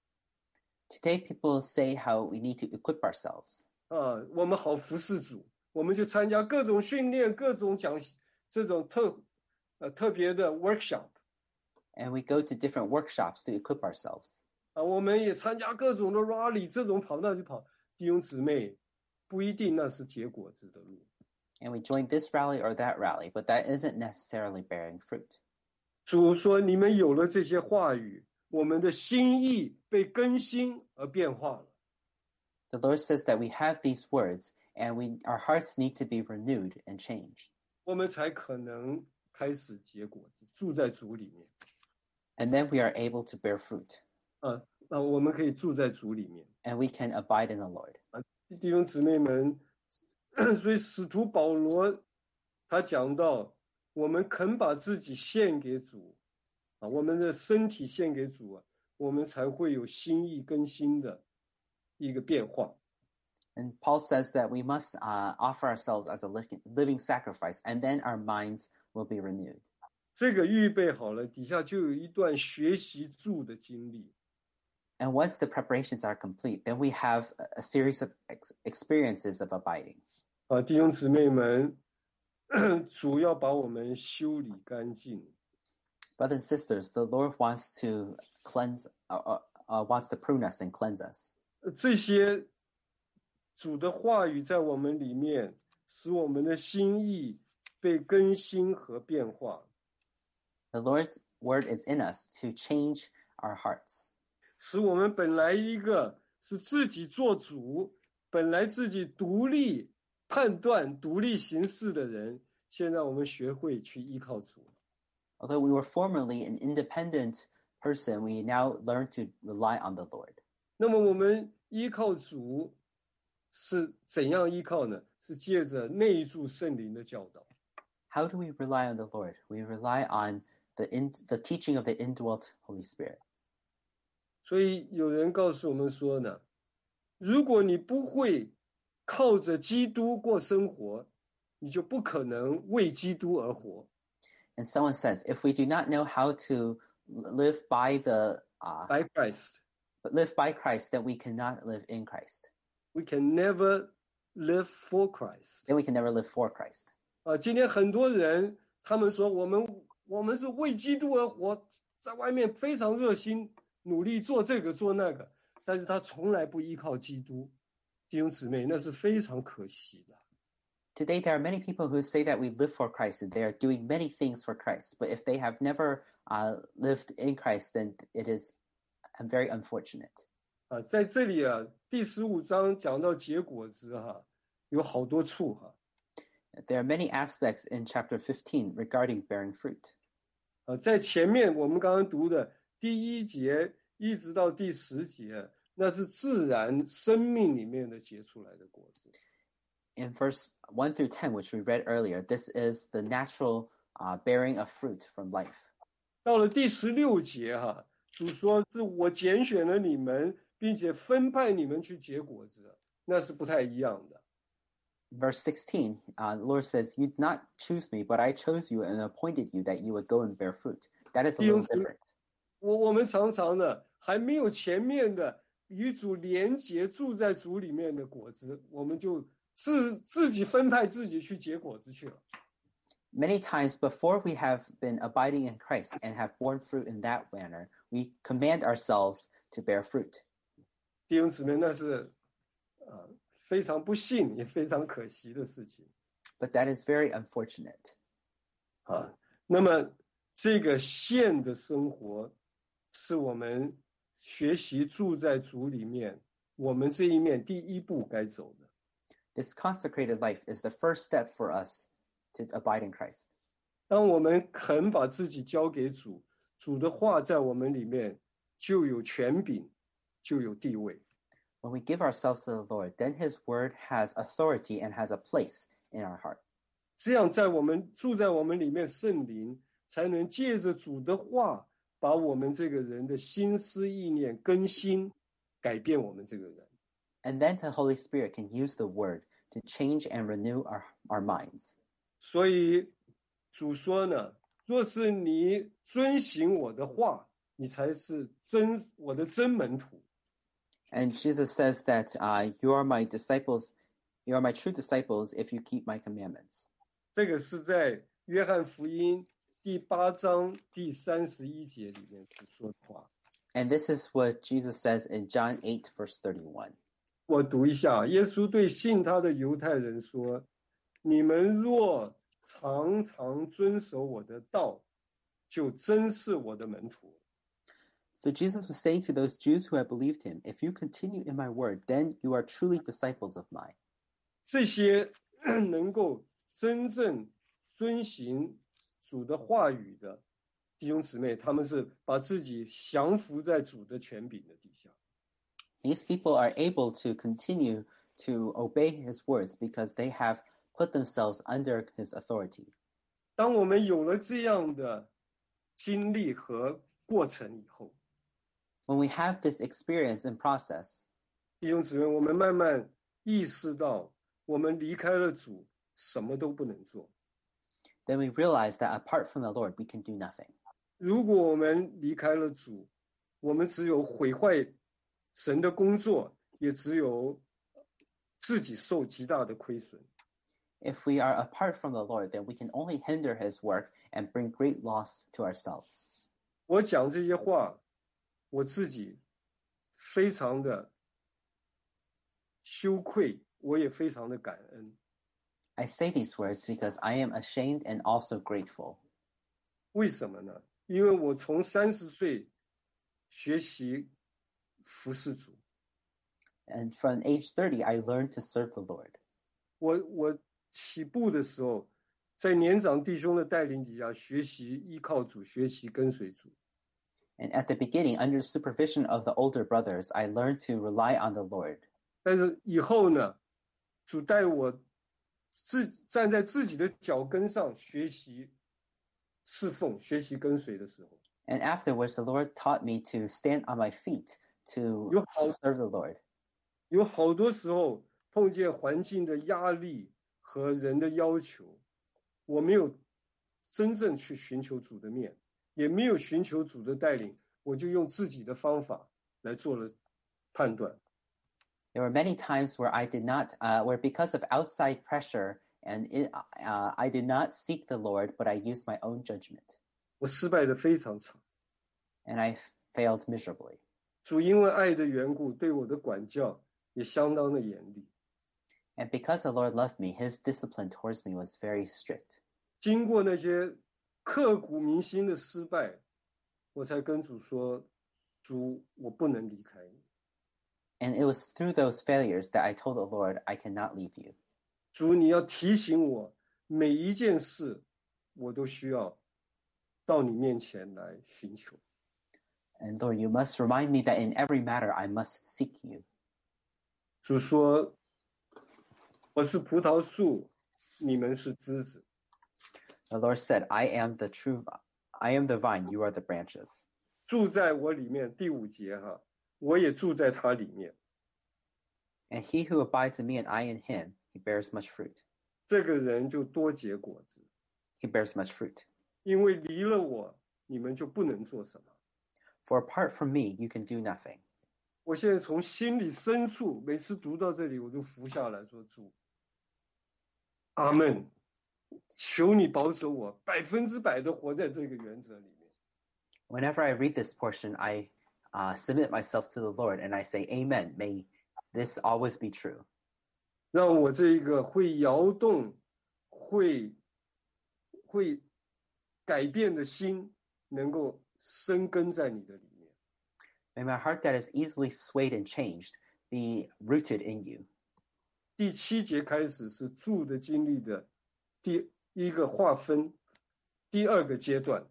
Today people say how we need to equip ourselves. 啊，我们好服侍主，我们就参加各种训练、各种讲这种特呃特别的 workshop。 And we go to different workshops to equip ourselves. 啊，我们也参加各种的 rally， 这种跑那就跑。弟兄姊妹，不一定那是结果子的路。 And we join this rally or that rally, but that isn't necessarily bearing fruit. 主说：“你们有了这些话语，我们的心意被更新而变化了。” The Lord says that we have these words, and we our hearts need to be renewed and changed. 我们才可能开始结果子，住在主里面。 And then we are able to bear fruit. 啊，那我们可以住在主里面。 And we can abide in the Lord. 弟兄姊妹们，所以使徒保罗他讲到，我们肯把自己献给主，啊，我们的身体献给主啊，我们才会有心意更新的一个变化。 And Paul says that we must uh, offer ourselves as a living sacrifice, and then our minds will be renewed. 这个预备好了，底下就有一段学习住的经历。 And once the preparations are complete, then we have a series of ex- experiences of abiding. 啊，弟兄姊妹们，主要把我们修理干净。 Brothers and sisters, the Lord wants to cleanse, uh, uh, uh, wants to prune us and cleanse us. 这些主的话语在我们里面，使我们的心意被更新和变化。 The Lord's word is in us to change our hearts, 使我们本来一个是自己做主，本来自己独立判断、独立行事的人，现在我们学会去依靠主。 Although we were formerly an independent person, we now learn to rely on the Lord. 那么我们依靠主是怎样依靠呢？是借着内住圣灵的教导。 How do we rely on the Lord? We rely on the, in, the teaching of the indwelt Holy Spirit. 所以有人告诉我们说呢，如果你不会靠着基督过生活，你就不可能为基督而活。 And someone says, if we do not know how to live by the uh, By Christ, but live by Christ, then we cannot live in Christ. we can never live for Christ. Then we can never live for Christ. 啊，今天很多人他们说我们我们是为基督而活，在外面非常热心，努力做这个做那个，但是他从来不依靠基督。弟兄姊妹，那是非常可惜的。 Today, there are many people who say that we live for Christ and they are doing many things for Christ. But if they have never uh, lived in Christ, then it is very unfortunate. 啊，在这里啊，第十五章讲到结果子哈，有好多处哈。 There are many aspects in chapter fifteen regarding bearing fruit. 啊，在前面我们刚刚读的第一节一直到第十节，那是自然生命里面的结出来的果子。 In verse one through ten, which we read earlier, this is the natural uh, bearing of fruit from life. 到了第十六节哈，主说是我拣选了你们，并且分派你们去结果子，那是不太一样的。 Verse sixteen, uh, the Lord says, you did not choose me, but I chose you and appointed you that you would go and bear fruit. That is a little different. 我我们常常呢，还没有前面的与主连结住在主里面的果子，我们就自自己分派自己去结果子去了。 Many times before we have been abiding in Christ and have borne fruit in that manner, we command ourselves to bear fruit. 弟兄姊妹，那是呃非常不幸也非常可惜的事情 But that is very unfortunate. 啊。那么这个线的生活，是我们学习住在主里面，我们这一面第一步该走的。 This consecrated life is the first step for us to abide in Christ. 当我们肯把自己交给主，主的话在我们里面就有权柄，就有地位。 When we give ourselves to the Lord, then his word has authority and has a place in our heart. 这样在我们住在我们里面，圣灵才能借着主的话，把我们这个人的心思意念更新，改变我们这个人。 And then the Holy Spirit can use the word to change and renew our, our minds. 所以主说呢，若是你遵行我的话，你才是真我的真门徒。 And Jesus says that uh, you are my disciples, you are my true disciples if you keep my commandments. 这个是在约翰福音第八章第三十一节里面所说的话。 And this is what Jesus says in John eight, verse thirty-one. 我读一下，耶稣对信他的犹太人说：“你们若常常遵守我的道，就真是我的门徒。” So Jesus was saying to those Jews who had believed him, if you continue in my word, then you are truly disciples of mine. 这些能够真正遵行主的话语的弟兄姊妹，他们是把自己降服在主的权柄的底下。 These people are able to continue to obey his words because they have put themselves under his authority. 当我们有了这样的经历和过程以后， When we have this experience and process, 弟兄姊妹，我们慢慢意识到，我们离开了主，什么都不能做。 then we realize that apart from the Lord, we can do nothing. 如果我们离开了主，我们只有毁坏神的工作，也只有自己受极大的亏损。 If we are apart from the Lord, then we can only hinder his work and bring great loss to ourselves. 我讲这些话，我自己非常的羞愧，我也非常的感恩。 I say these words because I am ashamed and also grateful. 为什么呢？因为我从三十岁学习服侍主。 And from age thirty, I learned to serve the Lord. 我我起步的时候，在年长弟兄的带领底下，学习依靠主，学习跟随主。 And at the beginning, under supervision of the older brothers, I learned to rely on the Lord. 但是以后呢，主带我自站在自己的脚跟上学习侍奉、学习跟随的时候， And afterwards, the Lord taught me to stand on my feet to 有好 serve the Lord. 有好多时候碰见环境的压力和人的要求，我没有真正去寻求主的面，也没有寻求主的带领，我就用自己的方法来做了判断。 There were many times where I did not, uh, where because of outside pressure and it, uh, I did not seek the Lord, but I used my own judgment. 我失败的非常惨。 And I failed miserably. 主因为爱的缘故，对我的管教也相当的严厉。 And because the Lord loved me, his discipline towards me was very strict. 经过那些刻骨铭心的失败，我才跟主说：“主，我不能离开你。 And it was through those failures that I told the Lord, I cannot leave you. 主，你要提醒我，每一件事我都需要到你面前来寻求。 And Lord, you must remind me that in every matter I must seek you. 主说：“我是葡萄树，你们是枝子。 The Lord said, I am the true, I am the vine, you are the branches. 住在我里面。”第五节哈，我也住在他里面。 And he who abides in me and I in him, he bears much fruit. 这个人就多结果子， He bears much fruit. 因为离了我，你们就不能做什么。 For apart from me, you can do nothing. 我现在从心里深处，每次读到这里，我都伏下来说：“主，阿门！求你保守我百分之百的活在这个原则里面。” Whenever I read this portion, I uh, submit myself to the Lord and I say, Amen. May this always be true. 让我这一个会摇动、会会改变的心，能够生根在你的里面。 May my heart that is easily swayed and changed be rooted in you. 第七节开始是住的经历的第一个划分，第二个阶段。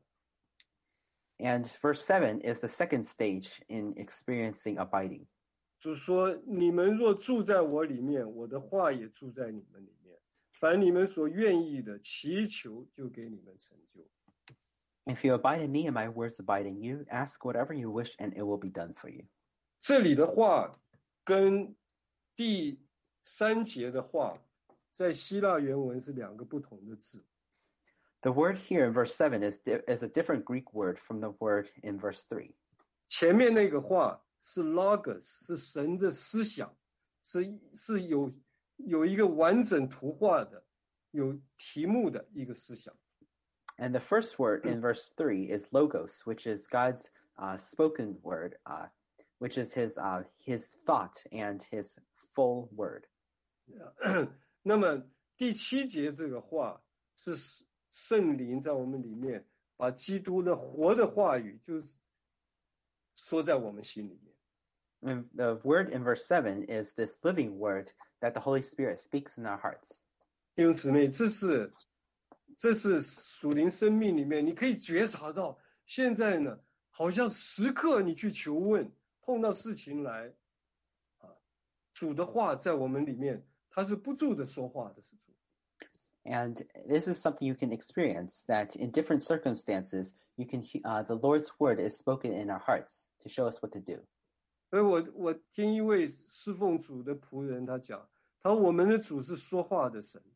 And verse seven is the second stage in experiencing abiding. 主说：“你们若住在我里面，我的话也住在你们里面。凡你们所愿意的，祈求就给你们成就。” If you abide in me and my words abide in you, ask whatever you wish and it will be done for you. 这里的话跟第三节的话，在希腊原文是两个不同的字。 The word here in verse seven is, is a different Greek word from the word in verse three. 前面那个话是 logos， 是神的思想，是是有有一个完整图画的、有题目的一个思想。 And the first word in verse three is logos, which is God's uh, spoken word, uh, which is his, uh, his thought and his full word. 那么第七节这个话是圣灵在我们里面把基督的活的话语，就是说在我们心里面。 And the word in verse seven is this living word that the Holy Spirit speaks in our hearts. 弟兄姊妹，这是这是属灵生命里面，你可以觉察到，现在呢，好像时刻你去求问，碰到事情来，啊，主的话在我们里面，他是不住的说话的，是主。 And this is something you can experience, that in different circumstances, you can uh, the Lord's word is spoken in our hearts to show us what to do. 所以我我听一位侍奉主的仆人他讲，他说我们的主是说话的神。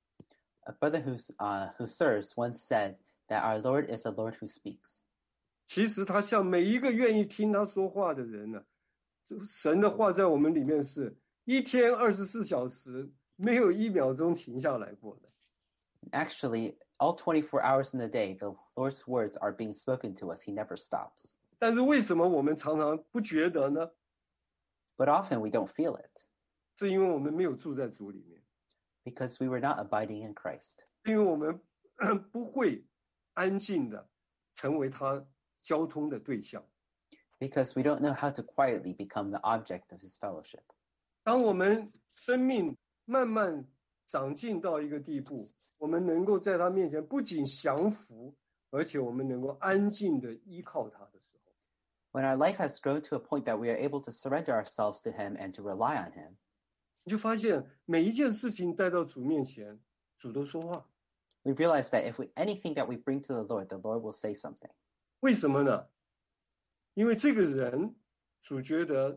A brother who's, uh, who serves once said that our Lord is a Lord who speaks. 其实他向每一个愿意听他说话的人呢，这神的话在我们里面是一天二十四小时，没有一秒钟停下来过的。 Actually, all twenty-four hours in the day, the Lord's words are being spoken to us. He never stops. 但是为什么我们常常不觉得呢？ But often we don't feel it 是因为我们没有住在主里面， because we were not abiding in Christ. 因为我们不会安静的成为他交通的对象。 Because we don't know how to quietly become the object of his fellowship. 当我们生命慢慢长进到一个地步，我们能够在他面前不仅降服，而且我们能够安静的依靠他的时候， When our life has grown to a point that we are able to surrender ourselves to him and to rely on him, 你就发现每一件事情带到主面前，主都说话。 we realize that if we, anything that we bring to the Lord, the Lord will say something. 为什么呢？因为这个人，主觉得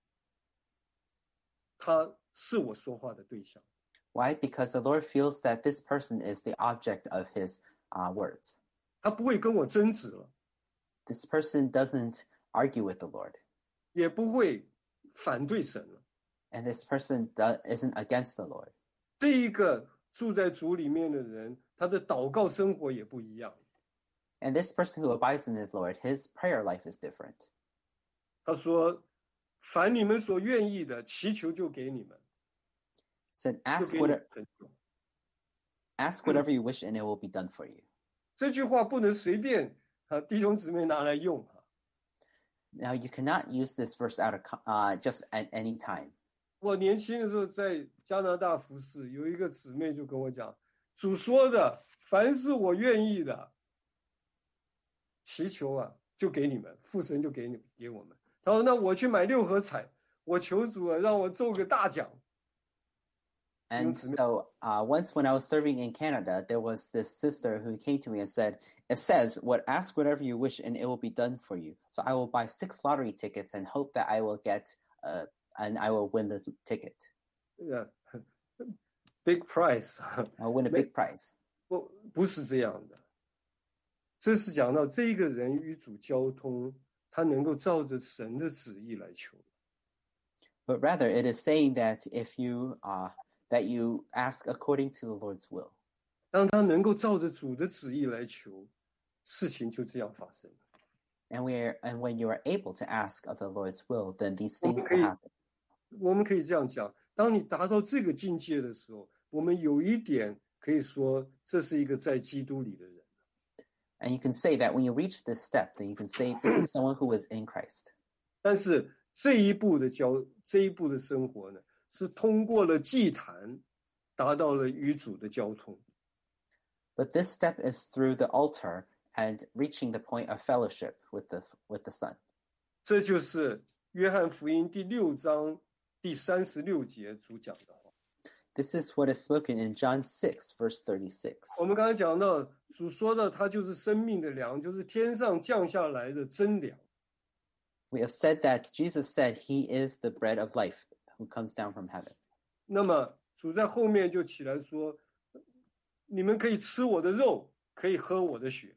他是我说话的对象。 Why? Because the Lord feels that this person is the object of his uh, words. 他不会跟我争执了， This person doesn't argue with the Lord, 也不会反对神了。 and this person do- isn't against the Lord. 这一个住在主里面的人，他的祷告生活也不一样。 And this person who abides in the Lord, his prayer life is different. 他说：“凡你们所愿意的，祈求就给你们， Said, 就 ask 给你们 what, 成就。” ask whatever you wish, and it will be done for you. 这句话不能随便啊弟兄姊妹拿来用啊。 Now, you cannot use this verse out of co- uh, just at any time. 我年轻的时候在加拿大服侍，有一个姊妹就跟我讲，主说的，凡是我愿意的，祈求啊，就给你们，父神就给你给我们。他说：“那我去买六合彩，我求主啊，让我中个大奖。” And so uh, once when I was serving in Canada, there was this sister who came to me and said, it says, "What ask whatever you wish and it will be done for you." So I will buy six lottery tickets and hope that I will get, uh, and I will win the ticket. Yeah, big prize. I'll win a big prize. 不，不是这样的。这是讲到这个人与主交通，他能够照着神的旨意来求。 But rather, it is saying that if you, uh, that you ask according to the Lord's will. 当他能够照着主的旨意来求，事情就这样发生。 And we are, and when you are able to ask of the Lord's will, then these 我 things 们可 will 以， happen. 我们可以这样讲：当你达到这个境界的时候，我们有一点可以说，这是一个在基督里的人。 And you can say that when you reach this step, then you can say this is someone who is in Christ. 但是这一步的交，这一步的生活呢，是通过了祭坛，达到了与主的交通。 But this step is through the altar and reaching the point of fellowship with the with the Son. 这就是约翰福音第六章第三十六节主讲的话。 This is what is spoken in John six, verse thirty-six. 我们刚才讲到，主说的他就是生命的粮，就是天上降下来的真粮。 We have said that Jesus said he is the bread of life who comes down from heaven. 那么主在后面就起来说：“你们可以吃我的肉，可以喝我的血。”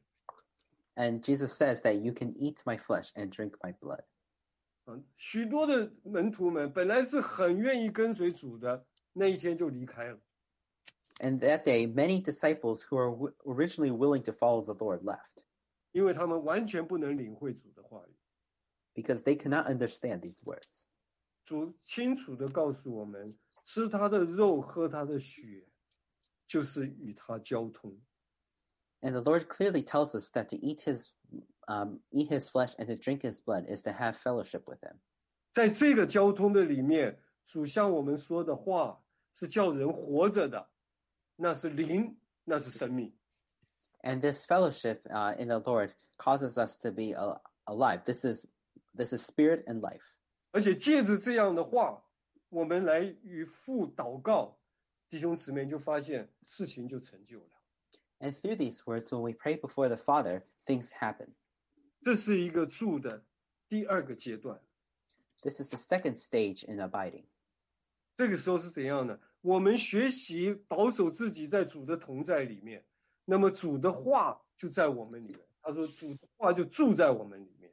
And Jesus says that you can eat my flesh and drink my blood. 啊，许多的门徒们本来是很愿意跟随主的，那一天就离开了。 And that day, many disciples who are w- originally willing to follow the Lord left 因为他们完全不能领会主的话语。 because they cannot understand these words. 主清楚地告诉我们，吃他的肉，喝他的血，就是与他交通。 And the Lord clearly tells us that to eat his um, eat his flesh and to drink his blood is to have fellowship with him. 在这个交通的里面，主向我们说的话是叫人活着的，那是灵，那是生命。 And this fellowship uh, in the Lord causes us to be uh, alive. This is this is spirit and life. 而且借着这样的话，我们来与父祷告，弟兄姊妹就发现事情就成就了。 And through these words, when we pray before the Father, things happen. 这是一个住的第二个阶段。 This is the second stage in abiding. 这个时候是怎样呢？我们学习保守自己在主的同在里面，那么主的话就在我们里面。他说，主的话就住在我们里面。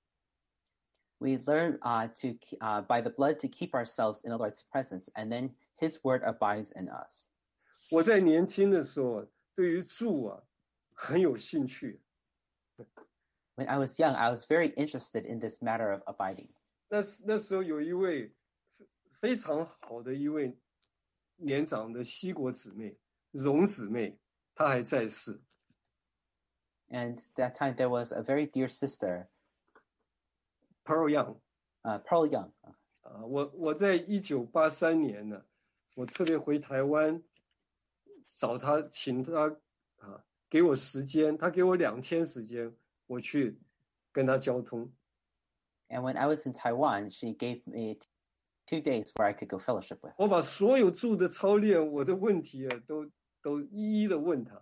We learn uh, to uh, by the blood to keep ourselves in the Lord's presence, and then His word abides in us. 我在年轻的时候，对于住啊很有兴趣。 When I was young, I was very interested in this matter of abiding. 那那时候有一位非常好的一位年长的西国姊妹，荣姊妹，她还在世。 And that time there was a very dear sister, Pearl Young uh, Pearl Young. 啊，我我在一九八三年呢，我特别回台湾找他，请他啊给我时间，他给我两天时间，我去跟他交通。 And when I was in Taiwan, she gave me two days where I could go fellowship with. 我把所有住的操练，我的问题啊，都都一一的问他。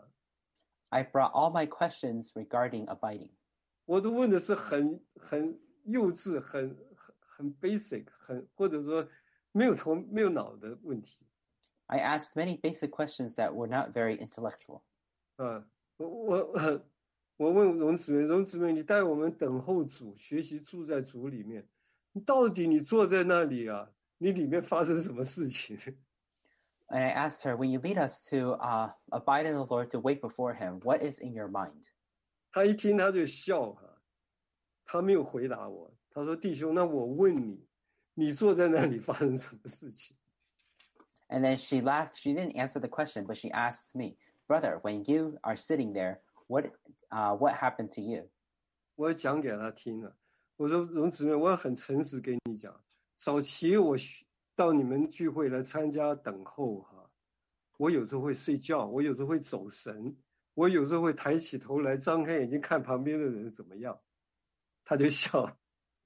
I brought all my questions regarding abiding. 我都问的是很很幼稚、很很很 basic、很或者说没有头没有脑的问题。 I asked many basic questions that were not very intellectual. 啊，我我我问荣姊妹，荣姊妹，你带我们等候主，学习住在主里面，你到底你坐在那里啊，你里面发生什么事情？ And I asked her, when you lead us to uh, abide in the Lord, to wait before him, what is in your mind? 他一听他就笑哈，他没有回答我。他说：“弟兄，那我问你，你坐在那里发生什么事情？” And then she laughed. She didn't answer the question, but she asked me, brother, when you are sitting there, what uh, what happened to you? 我讲给他听了。我说：“荣姊妹，我要很诚实跟你讲，早期我到你们聚会来参加等候哈，我有时候会睡觉，我有时候会走神，我有时候会抬起头来，张开眼睛看旁边的人怎么样。”他就笑。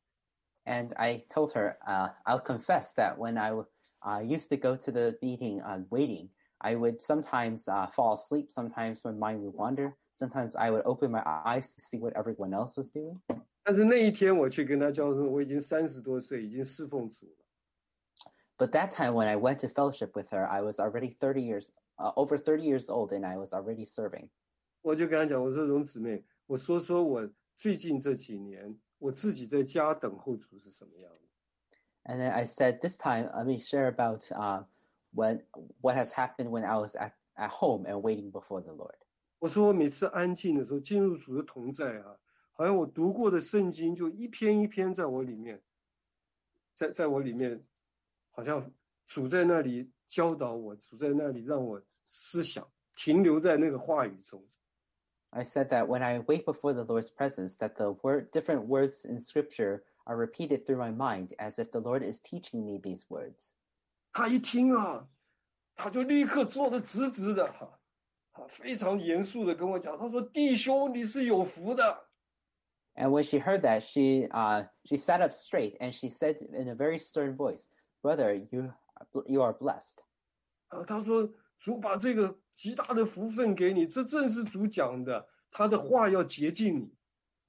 And I told her, uh, I'll confess that when I uh, used to go to the meeting uh, waiting, I would sometimes uh, fall asleep, sometimes my mind would wander, sometimes I would open my eyes to see what everyone else was doing. 但是那一天我去跟他交通，我已经三十多岁，已经侍奉主了。 But that time when I went to fellowship with her, I was already thirty years, uh, over thirty years old, and I was already serving. 我就跟他讲，我说荣姊妹，我说说我最近这几年我自己在家等候主是什么样子。 And then I said, this time, let me share about uh, when, what has happened when I was at, at home and waiting before the Lord. 我说我每次安静的时候，进入主的同在啊，好像我读过的圣经就一篇一篇在我里面，在在我里面，好像主在那里教导我，主在那里让我思想停留在那个话语中。 I said that when I wait before the Lord's presence, that the word, different words in Scripture are repeated through my mind as if the Lord is teaching me these words. 他一听啊，他就立刻坐得直直的，哈，非常严肃的跟我讲，他说：“弟兄，你是有福的。” And when she heard that, she uh, she sat up straight and she said in a very stern voice, "Brother, you you are blessed." 啊，他说：“主把这个极大的福分给你，这正是主讲的，他的话要洁净你。”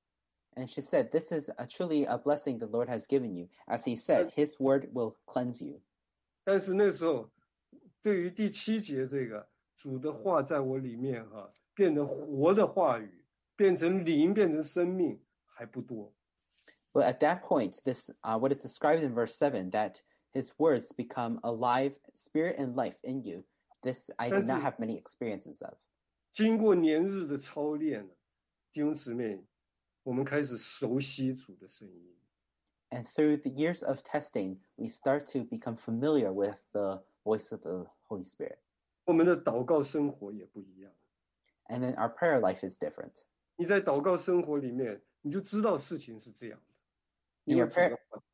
And she said, "This is a, truly a blessing the Lord has given you. As He said, His word will cleanse you." 但是那时候，对于第七节这个主的话在我里面哈、啊，变成活的话语，变成灵，变成生命还不多。 But at that point, this uh, what is described in verse seven, that His words become alive, spirit and life in you. This I did not have many experiences of. 经过年日的操练，弟兄姊妹，我们开始熟悉主的声音。 And through the years of testing, we start to become familiar with the voice of the Holy Spirit. 我们的祷告生活也不一样。 And then our prayer life is different. 你在祷告生活里面，你就知道事情是这样的。 In your prayer,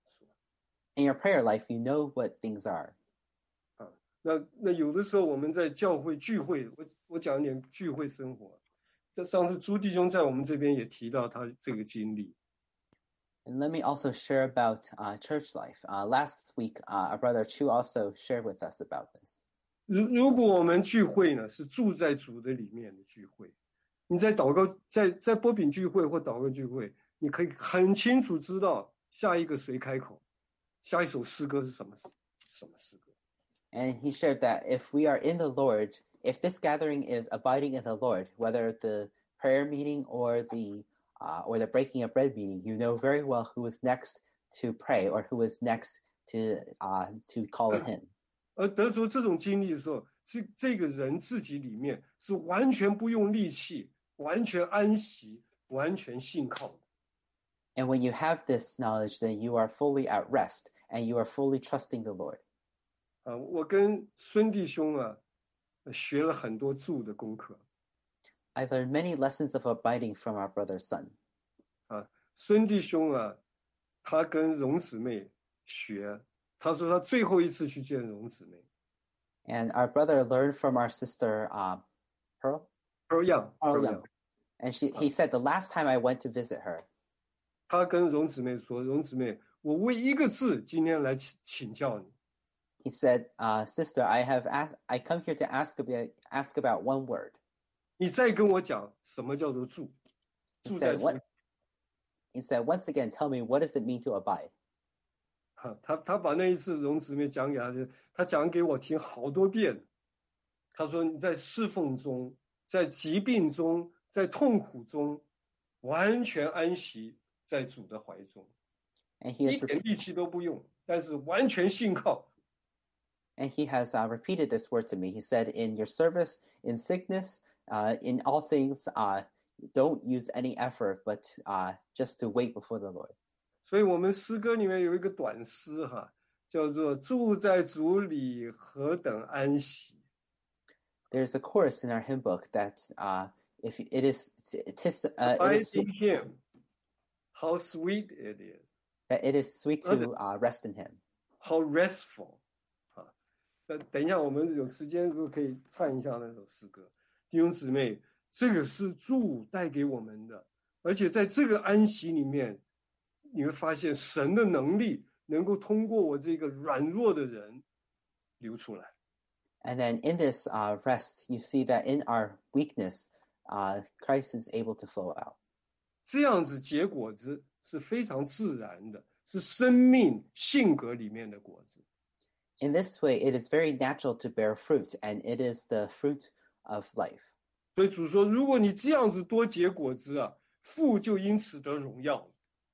in your prayer life, you know what things are. 啊，那那有的时候我们在教会聚会，我我讲一点聚会生活。上次朱弟兄在我们这边也提到他这个经历。 And let me also share about uh, church life. Uh, last week, uh, our brother Chu also shared with us about this. 如如果我们聚会呢，是住在主的里面的聚会，你在祷告，在在波饼聚会或祷告聚会，你可以很清楚知道下一个谁开口，下一首诗歌是什么什么诗歌。 And he shared that if we are in the Lord, if this gathering is abiding in the Lord, whether the prayer meeting or the uh, or the breaking of bread meeting, you know very well who is next to pray or who is next to uh, to call a hymn. 而得着这种经历的时候，这这个人自己里面是完全不用力气，完全安息，完全信靠的。 And when you have this knowledge, then you are fully at rest and you are fully trusting the Lord. 啊，我跟孙弟兄啊学了很多住的功课。 I learned many lessons of abiding from our brother Sun. 啊，孙弟兄啊，他跟荣姊妹学，他说他最后一次去见荣姊妹。 And our brother learned from our sister uh, Pearl. Pearl Young, Pearl Pearl Young. Young. And she, he said the last time I went to visit her, 他跟荣姊妹说：“荣姊妹，我为一个字今天来请请教你。 he said, uh, Sister, I have asked, I come here to ask about, ask about one word. 你再跟我讲什么叫做住？ He 住在 said, 主 what, he said, once again, tell me, what does it mean to abide? 哈，他他把那一次荣姊妹讲给他，他讲给我听好多遍。他说你在侍奉中，在疾病中，在痛苦中，完全安息在主的怀中， And he 一 has, 点 re- 力气都不用，但是完全信靠。 and he has uh, repeated this word to me. He said, in your service, in sickness, uh, in all things, uh, don't use any effort, but uh, just to wait before the Lord. 所以我们诗歌里面有一个短诗哈，叫做住在主里何等安息。 There's a chorus in our hymn book that uh, if it is, it is, uh, it Abide is, in him, how sweet it is, that it is sweet to uh, rest in him. how restful 啊。等等一下，我们有时间就可以唱一下那首诗歌。弟兄姊妹，这个是主带给我们的，而且在这个安息里面，你会发现神的能力能够通过我这个软弱的人流出来。 And then in this uh, rest, you see that in our weakness, uh, Christ is able to flow out. 这样子结果子是非常自然的，是生命性格里面的果子。 In this way, it is very natural to bear fruit, and it is the fruit of life. 所以主说，如果你这样子多结果子啊，父就因此得荣耀。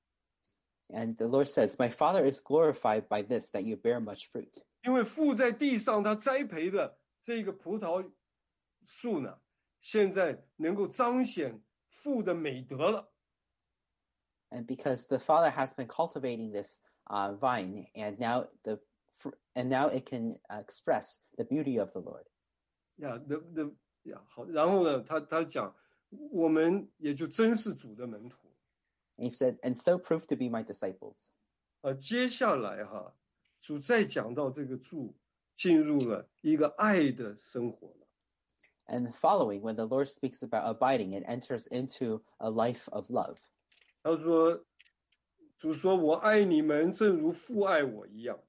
And the Lord says, My Father is glorified by this, that you bear much fruit. 因为父在地上他栽培的这个葡萄树呢，现在能够彰显父的美德了。 And because the Father has been cultivating this uh, vine, and now the fr- and now it can uh, express the beauty of the Lord. 呀，的的呀，好，然后呢，他他讲，我们也就真是主的门徒。 And he said, and so prove to be my disciples. 啊，接下来哈，主再讲到这个住，进入了一个爱的生活了。 And following, when the Lord speaks about abiding, it enters into a life of love. 他说，主说我爱你们，正如父爱我一样。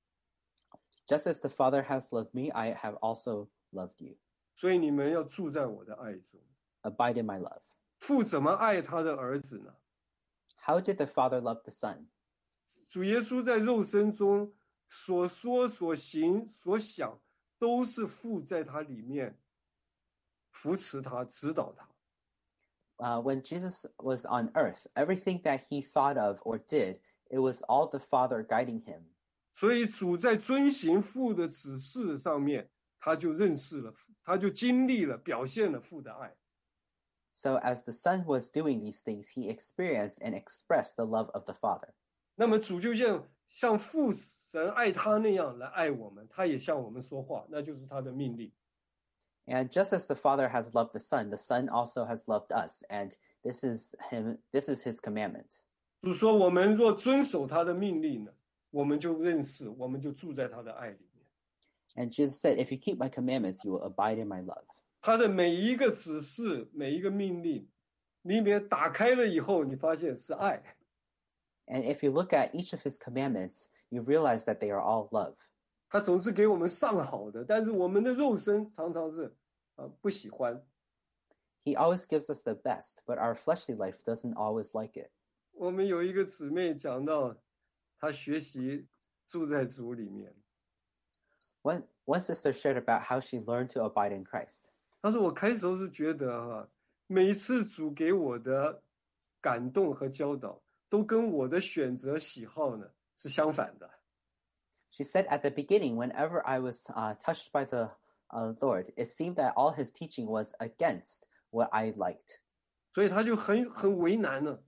Just as the Father has loved me, I have also loved you. 所以你们要住在我的爱中。 Abide in my love. 父怎么爱他的儿子呢？ How did the Father love the Son? 主耶稣在肉身中所说、所行、所想，都是父在他里面扶持他、指导他。 Uh, when Jesus was on earth, everything that he thought of or did, it was all the Father guiding him. 所以主在遵行父的指示上面，他就认识了，他就经历了、表现了父的爱。 So as the Son was doing these things, he experienced and expressed the love of the Father. 那么主就像像父神爱他那样来爱我们，他也向我们说话，那就是他的命令。 And just as the Father has loved the Son, the Son also has loved us, and this is him. This is his commandment. 主说，我们若遵守他的命令呢，我们就认识，我们就住在他的爱里面。 And Jesus said, "If you keep my commandments, you will abide in my love." 他的每一个指示，每一个命令，里面打开了以后，你发现是爱。 And if you look at each of his commandments, you realize that they are all love. 他总是给我们上好的，但是我们的肉身常常是啊、呃、不喜欢。 He always gives us the best, but our fleshly life doesn't always like it. 我们有一个姊妹讲到，她学习住在主里面。 One, one sister shared about how she learned to abide in Christ. 她说我开始是觉得哈、啊，每次主给我的感动和教导，都跟我的选择喜好呢是相反的。 She said at the beginning, whenever I was uh, touched by the uh, Lord, it seemed that all his teaching was against what I liked. 所以她就很很为难呢。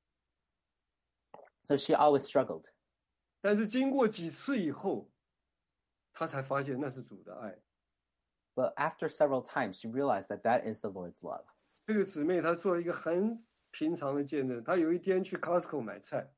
So she always struggled. 但是经过几次以后，她才发现那是主的爱。 But after several times, she realized that that is the Lord's love. 这个姊妹她做了一个很平常的见证，她有一天去 Costco 买菜。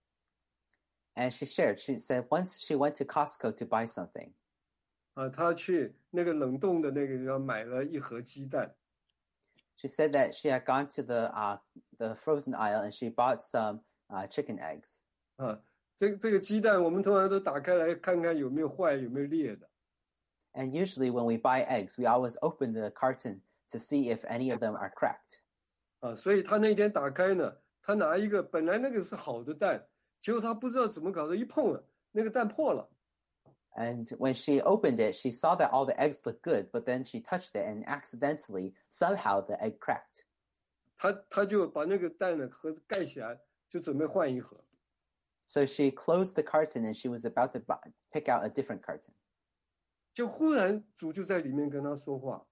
And she shared, she said once she went to Costco to buy something. 啊，她去那个冷冻的那个地方买了一盒鸡蛋。 She said that she had gone to the uh, the frozen aisle and she bought some uh, chicken eggs. 啊，这这个鸡蛋我们通常都打开来看看有没有坏，有没有裂的。 And usually when we buy eggs, we always open the carton to see if any of them are cracked. 啊，所以她那天打开呢，她拿一个本来那个是好的蛋，结果她不知道怎么搞的，一碰了那个蛋破了。 And when she opened it, she saw that all the eggs looked good, but then she touched it and accidentally, somehow the egg cracked. 她她就把那个蛋的盒子盖起来，就准备换一盒。 So she closed the carton and she was about to buy, pick out a different carton. 就忽然主就在里面跟她说话。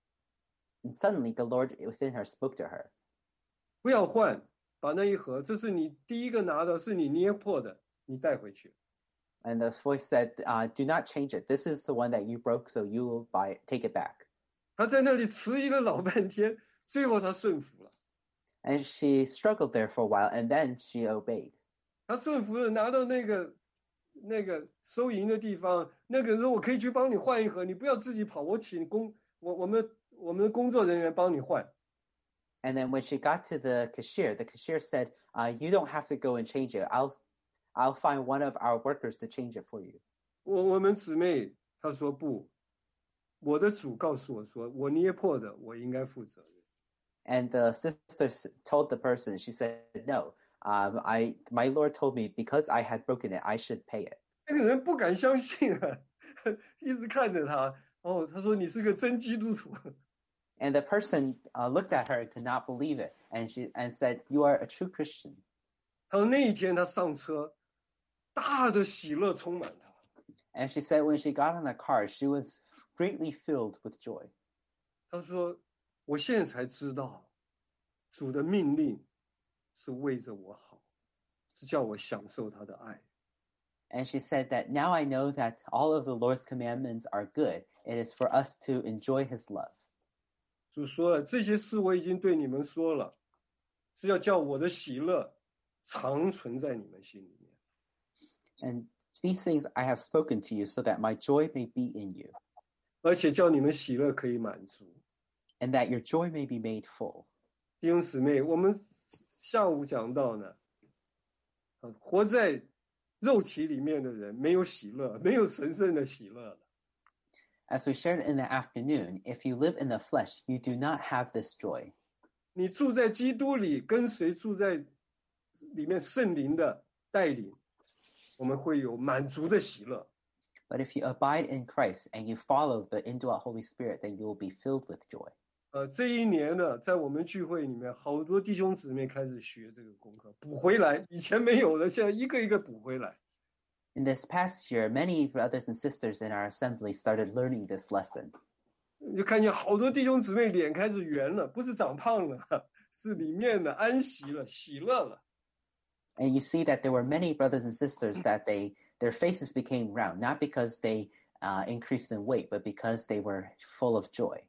And suddenly the Lord within her spoke to her. 不要换，把那一盒，这是你第一个拿的，是你捏破的，你带回去。 And the voice said, uh, do not change it. This is the one that you broke, so you will buy it, take it back. 她在那里迟疑了老半天，最后她顺服了。 And she struggled there for a while, and then she obeyed. 她顺服了，拿到那个那个收银的地方，那个人说：“我可以去帮你换一盒，你不要自己跑，我请工，我我们我们的工作人员帮你换。” And then when she got to the cashier, the cashier said, uh, you don't have to go and change it. I'll I'll find one of our workers to change it for you. 我我们姊妹她说不，我的主告诉我说，我捏破的，我应该负责任。 And the sister told the person, she said, no, um, I my Lord told me because I had broken it, I should pay it. 那个人不敢相信啊，一直看着他。哦，他说你是个真基督徒。 And the person uh, looked at her and could not believe it, and she and said, "You are a true Christian." 他说那一天他上车，大的喜乐充满他。 And she said when she got in the car, she was greatly filled with joy. 他说：“我现在才知道，主的命令是为着我好，是叫我享受他的爱。” And she said that now I know that all of the Lord's commandments are good. It is for us to enjoy His love. 主说了，这些事我已经对你们说了，是要叫我的喜乐常存在你们心里面。 And these things I have spoken to you so that my joy may be in you. 而且叫你们喜乐可以满足。 And that your joy may be made full. 弟兄姊妹，我们下午讲到呢，活在肉体里面的人没有喜乐，没有神圣的喜乐了。 As we shared in the afternoon, if you live in the flesh, you do not have this joy. 你住在基督里，跟随住在里面圣灵的带领，我们会有满足的喜乐。 But if you abide in Christ and you follow the indwelt Holy Spirit, then you will be filled with joy. 呃，这一年呢，在我们聚会里面，好多弟兄姊妹开始学这个功课，补回来，以前没有的，现在一个一个补回来。 In this past year, many brothers and sisters in our assembly started learning this lesson. 就看见好多弟兄姊妹脸开始圆了，不是长胖了，是里面的安息了，喜乐了。 And you see that there were many brothers and sisters that they their faces became round, not because they uh, increased in weight, but because they were full of joy.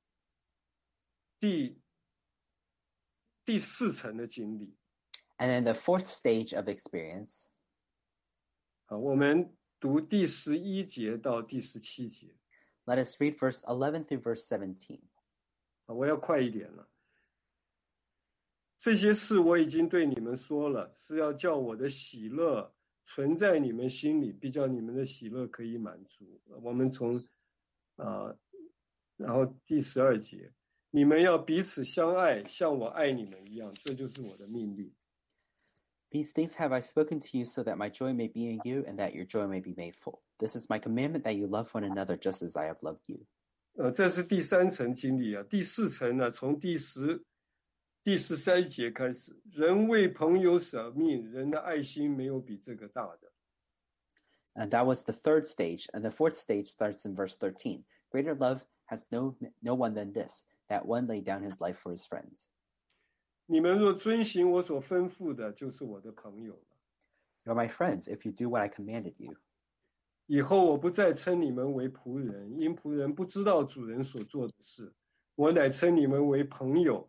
第第四层的经历。 And then the fourth stage of experience. 好，我们读第十一节到第十七节。 Let us read verse eleven through verse seventeen. 好，我要快一点了。这些事我已经对你们说了，是要叫我的喜乐存在你们心里，必叫你们的喜乐可以满足。我们从啊、呃，然后第十二节，你们要彼此相爱，像我爱你们一样，这就是我的命令。 These things have I spoken to you so that my joy may be in you and that your joy may be made full. This is my commandment that you love one another just as I have loved you. 呃，这是第三层经历啊。第四层呢，从第十、第十三节开始，人为朋友舍命，人的爱心没有比这个大的。 And that was the third stage. And the fourth stage starts in verse thirteen. Greater love has no, no one than this, that one laid down his life for his friends. 你们若遵行我所吩咐的，就是我的朋友了。 You are my friends if you do what I commanded you. 以后我不再称你们为仆人，因仆人不知道主人所做的事。我乃称你们为朋友，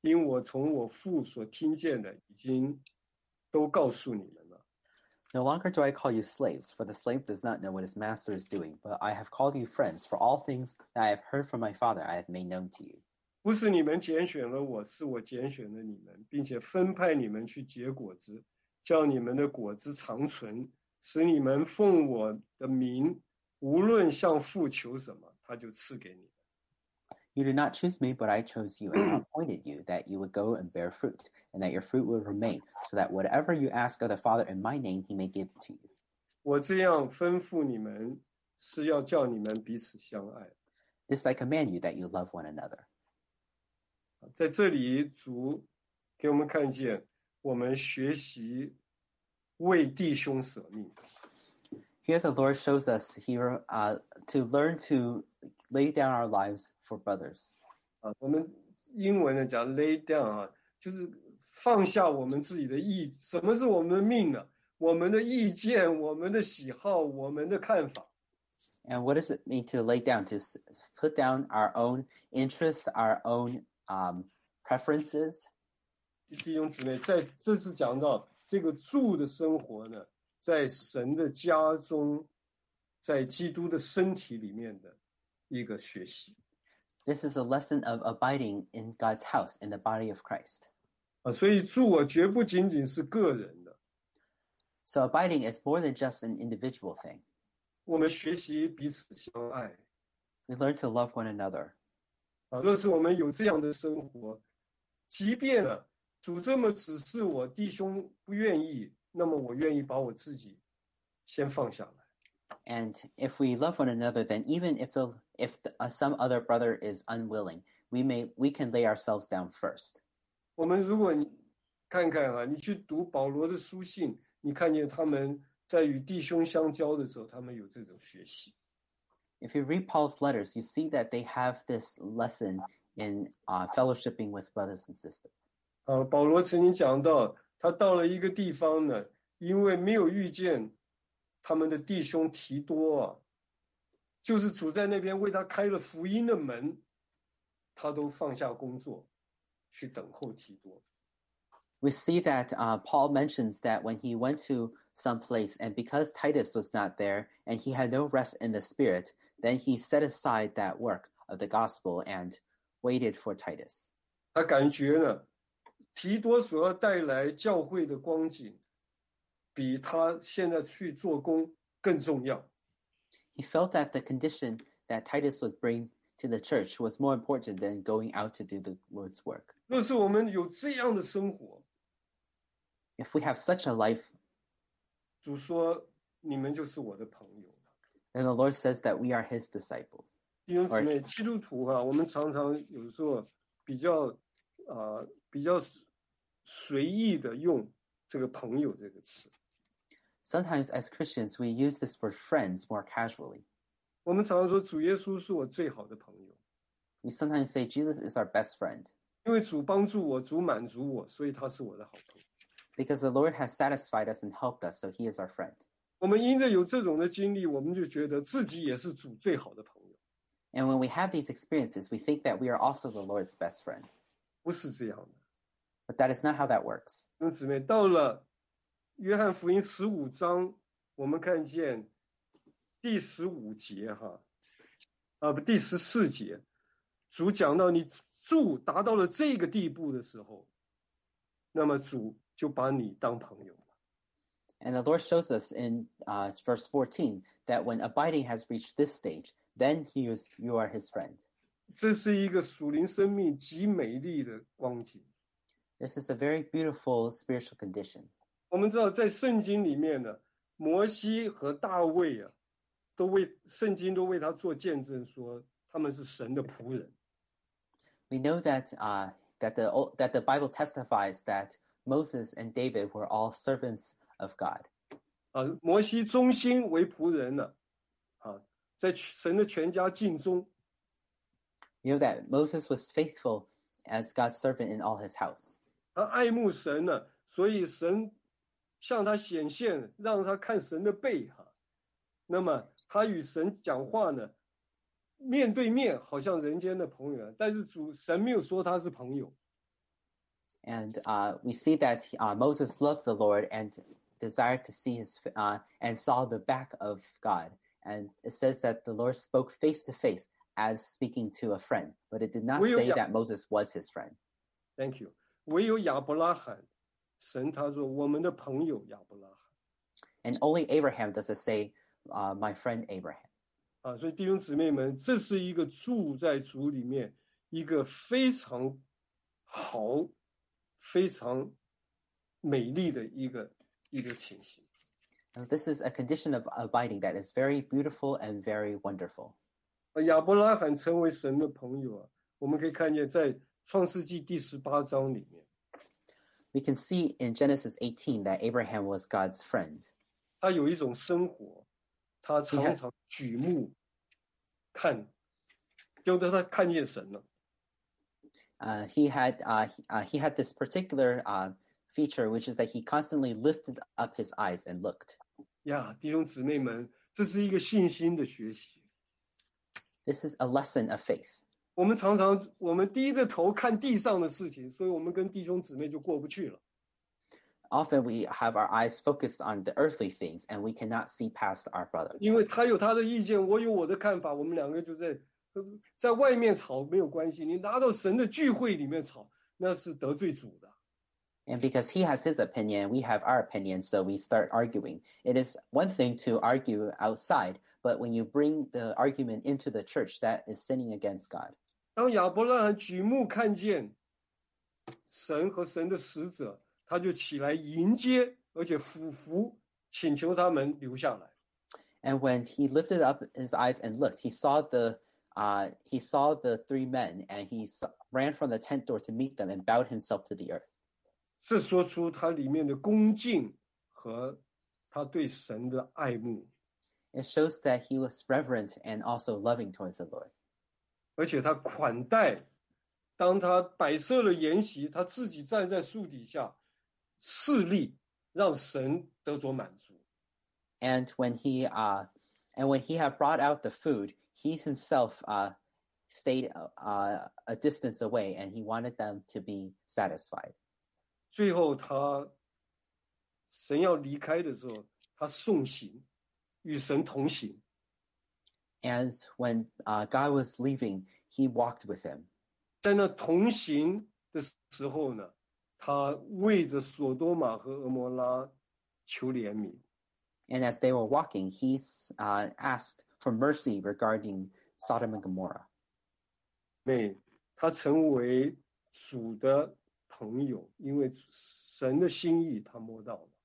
因我从我父所听见的已经都告诉你们了。 No longer do I call you slaves, for the slave does not know what his master is doing, but I have called you friends, for all things that I have heard from my Father I have made known to you. 不是你们拣选了我，是我拣选了你们，并且分派你们去结果子，叫你们的果子长存，使你们奉我的名，无论向父求什么，他就赐给你们。 You did not choose me, but I chose you and appointed you, that you would go and bear fruit, and that your fruit would remain, so that whatever you ask of the Father in my name, he may give to you. 我这样吩咐你们，是要叫你们彼此相爱。 This I command you, that you love one another. 在这里，主给我们看见，我们学习为弟兄舍命。 Here the Lord shows us here uh, to learn to lay down our lives for brothers. 啊，我们英文呢讲 lay down 啊，就是放下我们自己的意。什么是我们的命呢？我们的意见、我们的喜好、我们的看法。 And what does it mean to lay down? To put down our own interests, our own um, preferences. 弟兄姊妹，在这次讲到这个住的生活呢，在神的家中，在基督的身体里面的一个学习。 This is a lesson of abiding in God's house, in the body of Christ. 啊，所以住我绝不仅仅是个人的。 So abiding is more than just an individual thing. 我们学习彼此相爱。 We learn to love one another. 啊，若是我们有这样的生活，即便呢，主这么指示我弟兄不愿意，那么我愿意把我自己先放下来。 And if we love one another, then even if the if the, uh, some other brother is unwilling, we may we can lay ourselves down first. 我们如果你看看啊，你去读保罗的书信，你看见他们在与弟兄相交的时候，他们有这种学习。 If you read Paul's letters, you see that they have this lesson in uh, fellowshipping with brothers and sisters. 啊，保罗曾经讲到，他到了一个地方呢，因为没有遇见他们的弟兄提多啊，就是主在那边为他开了福音的门，他都放下工作去等候提多。 We see that uh, Paul mentions that when he went to some place, and because Titus was not there, and he had no rest in the spirit, then he set aside that work of the gospel and waited for Titus. 他感觉呢，提多所要带来教会的光景，比他现在去做工更重要。 He felt that the condition that Titus was bringing to the church was more important than going out to do the Lord's work. 若是我们有这样的生活， If we have such a life, 主说你们就是我的朋友。 then the Lord says that we are his disciples. 弟兄姊妹，基督徒啊，我们常常有时候比较啊、呃、比较随意的用这个朋友这个词。 Sometimes as Christians, we use this for friends more casually. 我们常常说主耶稣是我最好的朋友， We sometimes say Jesus is our best friend 因为主帮助我，主满足我，所以他是我的好朋友。 because the Lord has satisfied us and helped us, so he is our friend. 我们因着有这种的经历，我们就觉得自己也是主最好的朋友。 And when we have these experiences, we think that we are also the Lord's best friend. 不是这样的。 But that is not how that works. 弟兄姊妹，到了约翰福音十五章，我们看见第十五节哈，啊不，第十四节，主讲到你主达到了这个地步的时候，那么主就把你当朋友了。 And the Lord shows us in uh, verse fourteen that when abiding has reached this stage, then he is, you are his friend. 这是一个属灵生命极美丽的光景。 This is a very beautiful spiritual condition. 我们知道，在圣经里面呢，摩西和大卫啊，都为圣经都为他做见证，说他们是神的仆人。 We know that uh, that the that the Bible testifies that Moses and David were all servants of God. 啊，摩西忠心为仆人呢、啊，啊，在神的全家尽忠。 You know that Moses was faithful as God's servant in all his house. 他爱慕神呢、啊，所以神向他显现，让他看神的背哈、啊。那么他与神讲话呢，面对面，好像人间的朋友，但是主神没有说他是朋友， And uh, we see that uh, Moses loved the Lord and desired to see his uh, and saw the back of God. And it says that the Lord spoke face to face as speaking to a friend, but it did not 唯有 say 亚 that Moses was his friend. Thank you，唯有亚伯拉罕，神他说我们的朋友亚伯拉罕 And only Abraham does it say, uh, my friend Abraham. 啊，所以弟兄姊妹们，这是一个住在主里面一个非常好、非常美丽的一个一个情形。 Now, this is a condition of abiding that is very beautiful and very wonderful. 啊，亚伯拉罕成为神的朋友啊，我们可以看见在创世纪第十八章里面， We can see in Genesis eighteen that Abraham was God's friend. 他有一种生活，他常常举目看，就是他看见神了。 Uh, he had uh, he, uh, he had this particular uh, feature, which is that he constantly lifted up his eyes and looked. 呀，弟兄姊妹们，这是一个信心的学习。 This is a lesson of faith. 我们常常我们低着头看地上的事情，所以我们跟弟兄姊妹就过不去了。 Often we have our eyes focused on the earthly things and we cannot see past our brothers. 因为他有他的意见，我有我的看法，我们两个就在在外面吵没有关系，你拿到神的聚会里面吵，那是得罪主的。 And because he has his opinion, we have our opinion, so we start arguing. It is one thing to argue outside, but when you bring the argument into the church, that is sinning against God. 当亚伯拉罕举目看见神和神的使者，他就起来迎接，而且俯伏请求他们留下来。 And when he lifted up his eyes and looked, he saw the uh, he saw the three men, and he saw, ran from the tent door to meet them and bowed himself to the earth. 这说出他里面的恭敬和他对神的爱慕， It shows that he was reverent and also loving towards the Lord. 而且他款待。当他摆设了筵席，他自己站在树底下侍立，让神得着满足。 And when he uh, and when he had brought out the food, he himself uh, stayed uh, a distance away, and he wanted them to be satisfied. 最后他神要离开的时候，他送行，与神同行。 And when uh, God was leaving, he walked with him. 在那同行的时候呢，他为着所多玛和俄摩拉求怜悯。 And as they were walking, he uh, asked for mercy regarding Sodom and Gomorrah. 对，他成为主的朋友，因为神的心意他摸到了。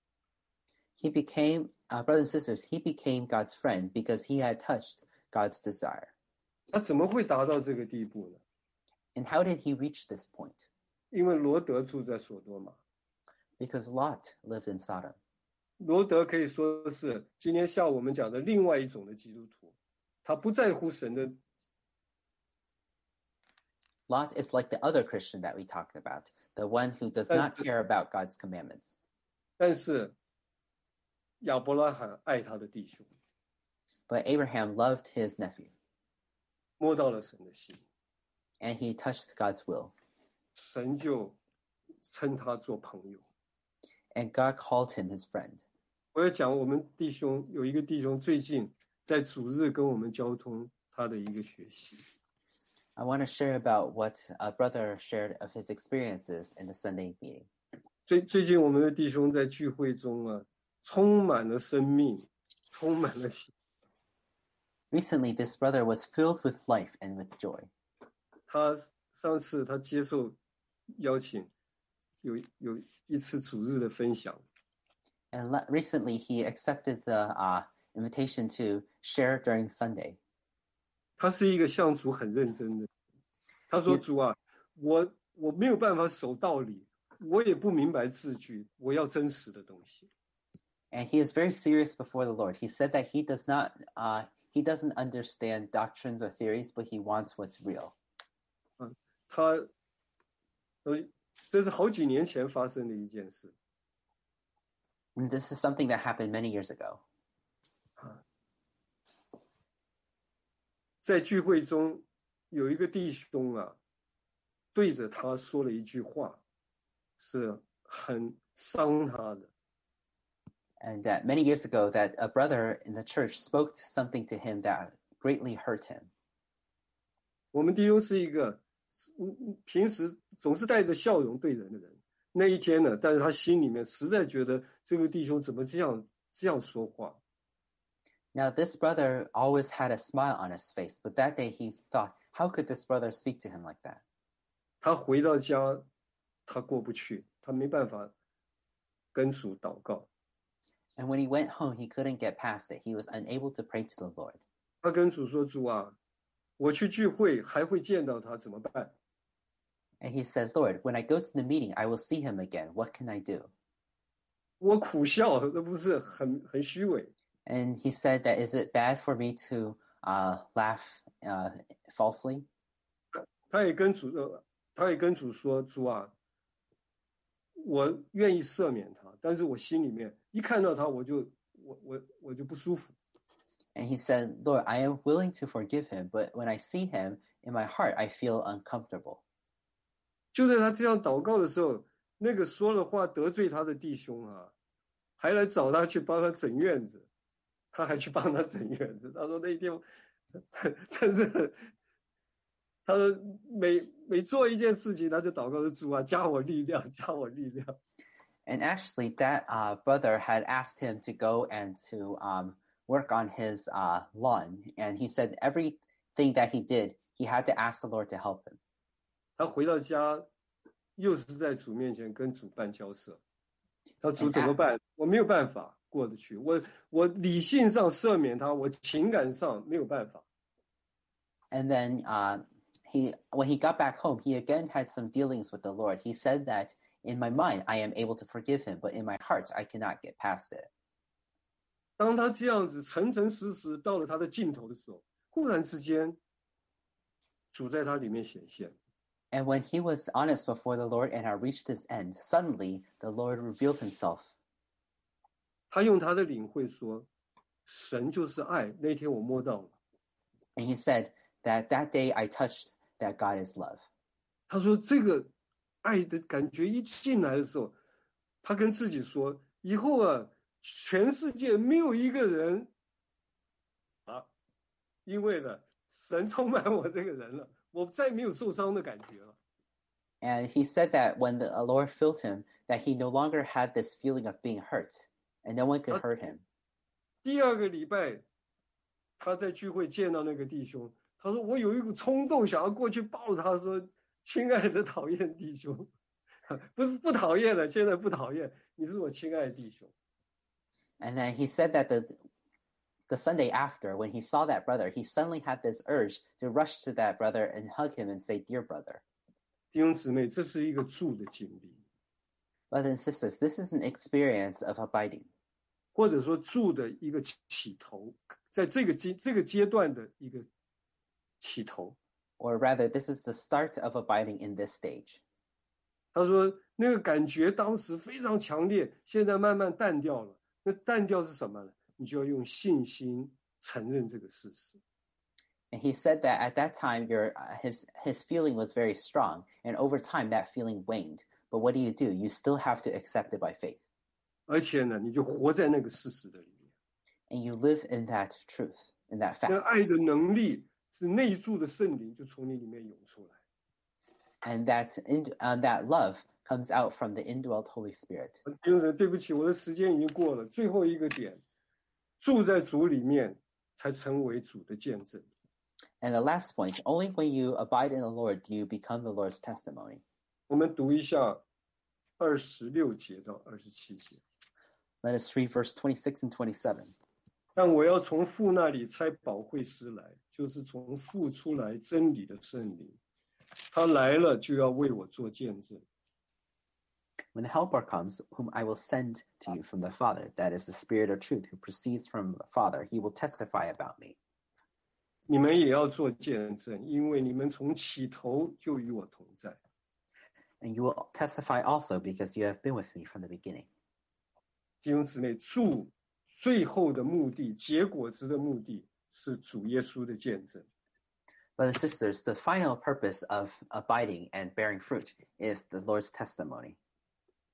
He became, uh, brothers and sisters, he became God's friend because he had touched God's desire. 他怎么会达到这个地步呢？ And how did he reach this point? 因为罗德住在所多玛， Because Lot lived in Sodom. 罗德可以说是今天下午我们讲的另外一种的基督徒，他不在乎神的。 Lot is like the other Christian that we talked about, the one who does not care about God's commandments. 但是亚伯拉罕爱他的弟兄， But Abraham loved his nephew, 摸到了神的心， and he touched God's will. 神就称他做朋友。 And God called him his friend. 我要讲我们弟兄有一个弟兄最近在主日跟我们交通他的一个学习。 I want to share about what a brother shared of his experiences in the Sunday meeting. 最最近我们的弟兄在聚会中啊，充满了生命，充满了喜。 Recently, this brother was filled with life and with joy. 他上次他接受邀请，有有一次主日的分享， And le- recently, he accepted the uh, invitation to share during Sunday. 他是一个向主很认真的。他说：“主啊，我我没有办法守道理，我也不明白字句，我要真实的东西。” And he is very serious before the Lord. He said that he does not, uh, he doesn't understand doctrines or theories, but he wants what's real. 他，呃，这是好几年前发生的一件事。 And this is something that happened many years ago. 在聚会中，有一个弟兄啊，对着他说了一句话。 是很伤他的。 And uh, many years ago, that a brother in the church spoke something to him that greatly hurt him. 我们弟兄是一个平时总是带着笑容对人的人，那一天呢，但是他心里面实在觉得这个弟兄怎么这样这样说话。 Now, this brother always had a smile on his face, but that day he thought, how could this brother speak to him like that? 他回到家，他过不去，他没办法跟主祷告。 And when he went home, he couldn't get past it. He was unable to pray to the Lord. 他跟主说：“主啊，我去聚会还会见到他，怎么办？” And he said, Lord, when I go to the meeting, I will see him again. What can I do? 我苦笑，那不是很很虚伪。 And he said that, is it bad for me to uh, laugh uh, falsely? 他也跟主，他也跟主说：“主啊，我愿意赦免他，但是我心里面一看到他，我就我我我就不舒服。” And he said, Lord, I am willing to forgive him, but when I see him, in my heart, I feel uncomfortable. 就在他这样祷告的时候，那个说了话得罪他的弟兄啊，还来找他去帮他整院子，他还去帮他整院子。他说那一天，真是，他说每每做一件事情，他就祷告说：“主啊，加我力量，加我力量。” And actually, that uh, brother had asked him to go and to um, work on his uh, lawn. And he said everything that he did, he had to ask the Lord to help him. 他回到家，又是在主面前跟主办交涉。他主怎么办？我没有办法过得去。我我理性上赦免他，我情感上没有办法。 And then uh, he, when he got back home, he again had some dealings with the Lord. He said that in my mind, I am able to forgive him, but in my heart, I cannot get past it. 当他这样子诚诚实实到了他的尽头的时候，忽然之间，主在他里面显现。 And when he was honest before the Lord and had reached his end, suddenly the Lord revealed himself. 他用他的领会说：“神就是爱。”那天我摸到了。 And he said that that day I touched that God is love. 他说这个爱的感觉一进来的时候，他跟自己说：“以后啊，全世界没有一个人啊，因为呢，神充满我这个人了。”我再没有受伤的感觉了。 And he said that when the Lord filled him, that he no longer had this feeling of being hurt, and no one could hurt him. 第二个礼拜，他在聚会见到那个弟兄，他说：“我有一股冲动，想要过去抱他，说，亲爱的讨厌弟兄，不是不讨厌了，现在不讨厌，你是我亲爱的弟兄。” And then he said that the The Sunday after, when he saw that brother, he suddenly had this urge to rush to that brother and hug him and say, Dear brother. 弟兄姊妹，这是一个住的经历。 Brothers and sisters, this is an experience of abiding. 或者说住的一个起头，在这个阶这个阶段的一个起头。 Or rather, this is the start of abiding in this stage. 他说那个感觉当时非常强烈，现在慢慢淡掉了。那淡掉是什么呢？你就要用信心承认这个事实。 And he said that at that time, your, uh, his, his feeling was very strong. And over time, that feeling waned. But what do you do? You still have to accept it by faith. 而且呢，你就活在那个事实的里面。 And you live in that truth, in that 那 fact. 爱的能力是内住的圣灵就从你里面涌出来。 And that, in, uh, that love comes out from the indwelt Holy Spirit. 弟兄姊妹，对不起，我的时间已经过了。最后一个点，住在主里面，才成为主的见证。 And the last point, only when you abide in the Lord do you become the Lord's testimony. 我们读一下二十六节到二十七节。 Let us read verse twenty-six and twenty-seven. 但我要从父那里差保惠师来，就是从父出来真理的圣灵。他来了，就要为我做见证。 When the Helper comes, whom I will send to you from the Father, that is the Spirit of truth who proceeds from the Father, he will testify about me. 你们也要做见证，因为你们从起头就与我同在。 And you will testify also because you have been with me from the beginning. 弟兄姊妹，住最后的目的、结果子的目的是主耶稣的见证。 Brothers and sisters, the final purpose of abiding and bearing fruit is the Lord's testimony.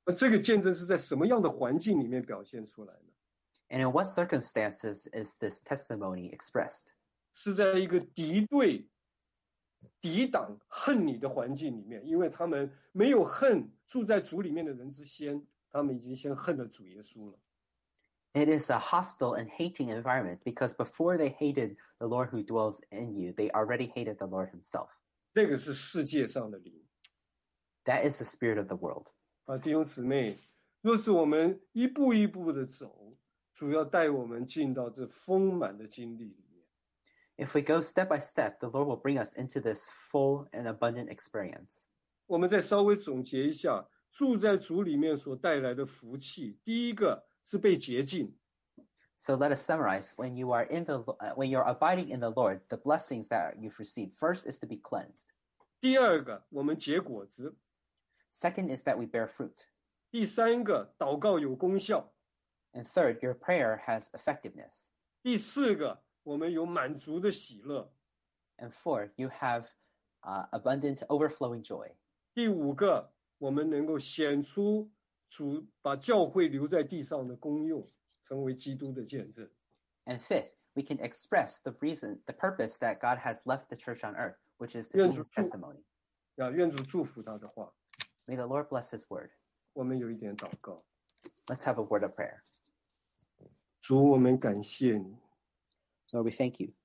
那这个见证是在什么样的环境里面表现出来呢？ And in what circumstances is this testimony expressed? 是在一个敌对、抵挡、恨你的环境里面，因为他们没有恨住在主里面的人之先，他们已经先恨了主耶稣了。 It is a hostile and hating environment because before they hated the Lord who dwells in you, they already hated the Lord himself. 这个是世界上的灵。 That is the spirit of the world. 啊，弟兄姊妹，若是我们一步一步的走，主要带我们进到这丰满的经历里面。 If we go step by step, the Lord will bring us into this full and abundant experience. 我们再稍微总结一下，住在主里面所带来的福气。第一个是被洁净。 So let us summarize. When you are in the, uh, when you're abiding in the Lord, the blessings that you've received, first is to be cleansed. 第二个，我们结果子。 Second is that we bear fruit. 第三个，祷告有功效。 And third, your prayer has effectiveness. 第四个，我们有满足的喜乐。 And four, you have uh, abundant, overflowing joy. 第五个，我们能够显出主把教会留在地上的功用，成为基督的见证。 And fifth, we can express the reason, the purpose that God has left the church on earth, which is to be his testimony. 啊，愿主祝福他的话。 May the Lord bless his word. 我们有一点祷告。 Let's have a word of prayer. 主，我们感谢你。 Lord, we thank you.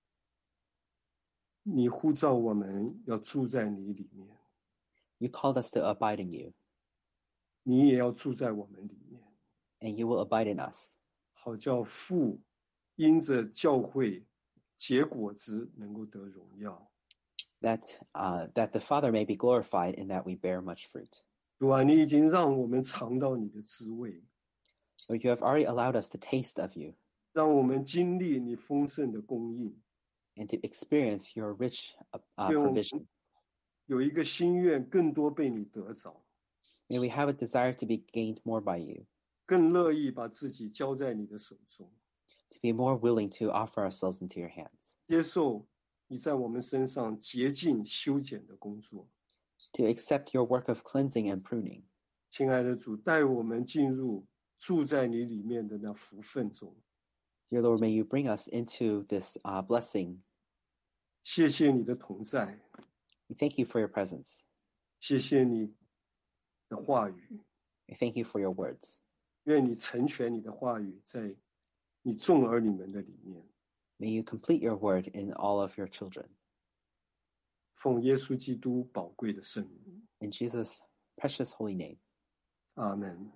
你呼召我们要住在你里面。 You called us to abide in you. 你也要住在我们里面。 And you will abide in us. 好叫父因着教会结果子能够得荣耀。 That, uh, that the Father may be glorified in that we bear much fruit. 主啊，你已经让我们尝到你的滋味。 Lord, you have already allowed us to taste of you. 让我们经历你丰盛的供应。 And to experience your rich uh, 愿我们 provision. 有一个心愿，更多被你得着。 May we have a desire to be gained more by you. 更乐意把自己交在你的手中。 To be more willing to offer ourselves into your hands. 接受你在我们身上洁净修剪的工作。 To accept your work of cleansing and pruning. 亲爱的主，带我们进入住在你里面的那福分中。 Dear Lord, may you bring us into this uh, blessing. 谢谢你的同在。 We thank you for your presence. 谢谢你的话语。 We thank you for your words. 愿你成全你的话语在你众儿女们的里面。 May you complete your word in all of your children. 奉耶稣基督宝贵的圣名。 In Jesus' precious holy name. 阿们。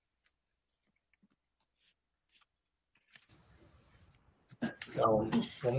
然后我们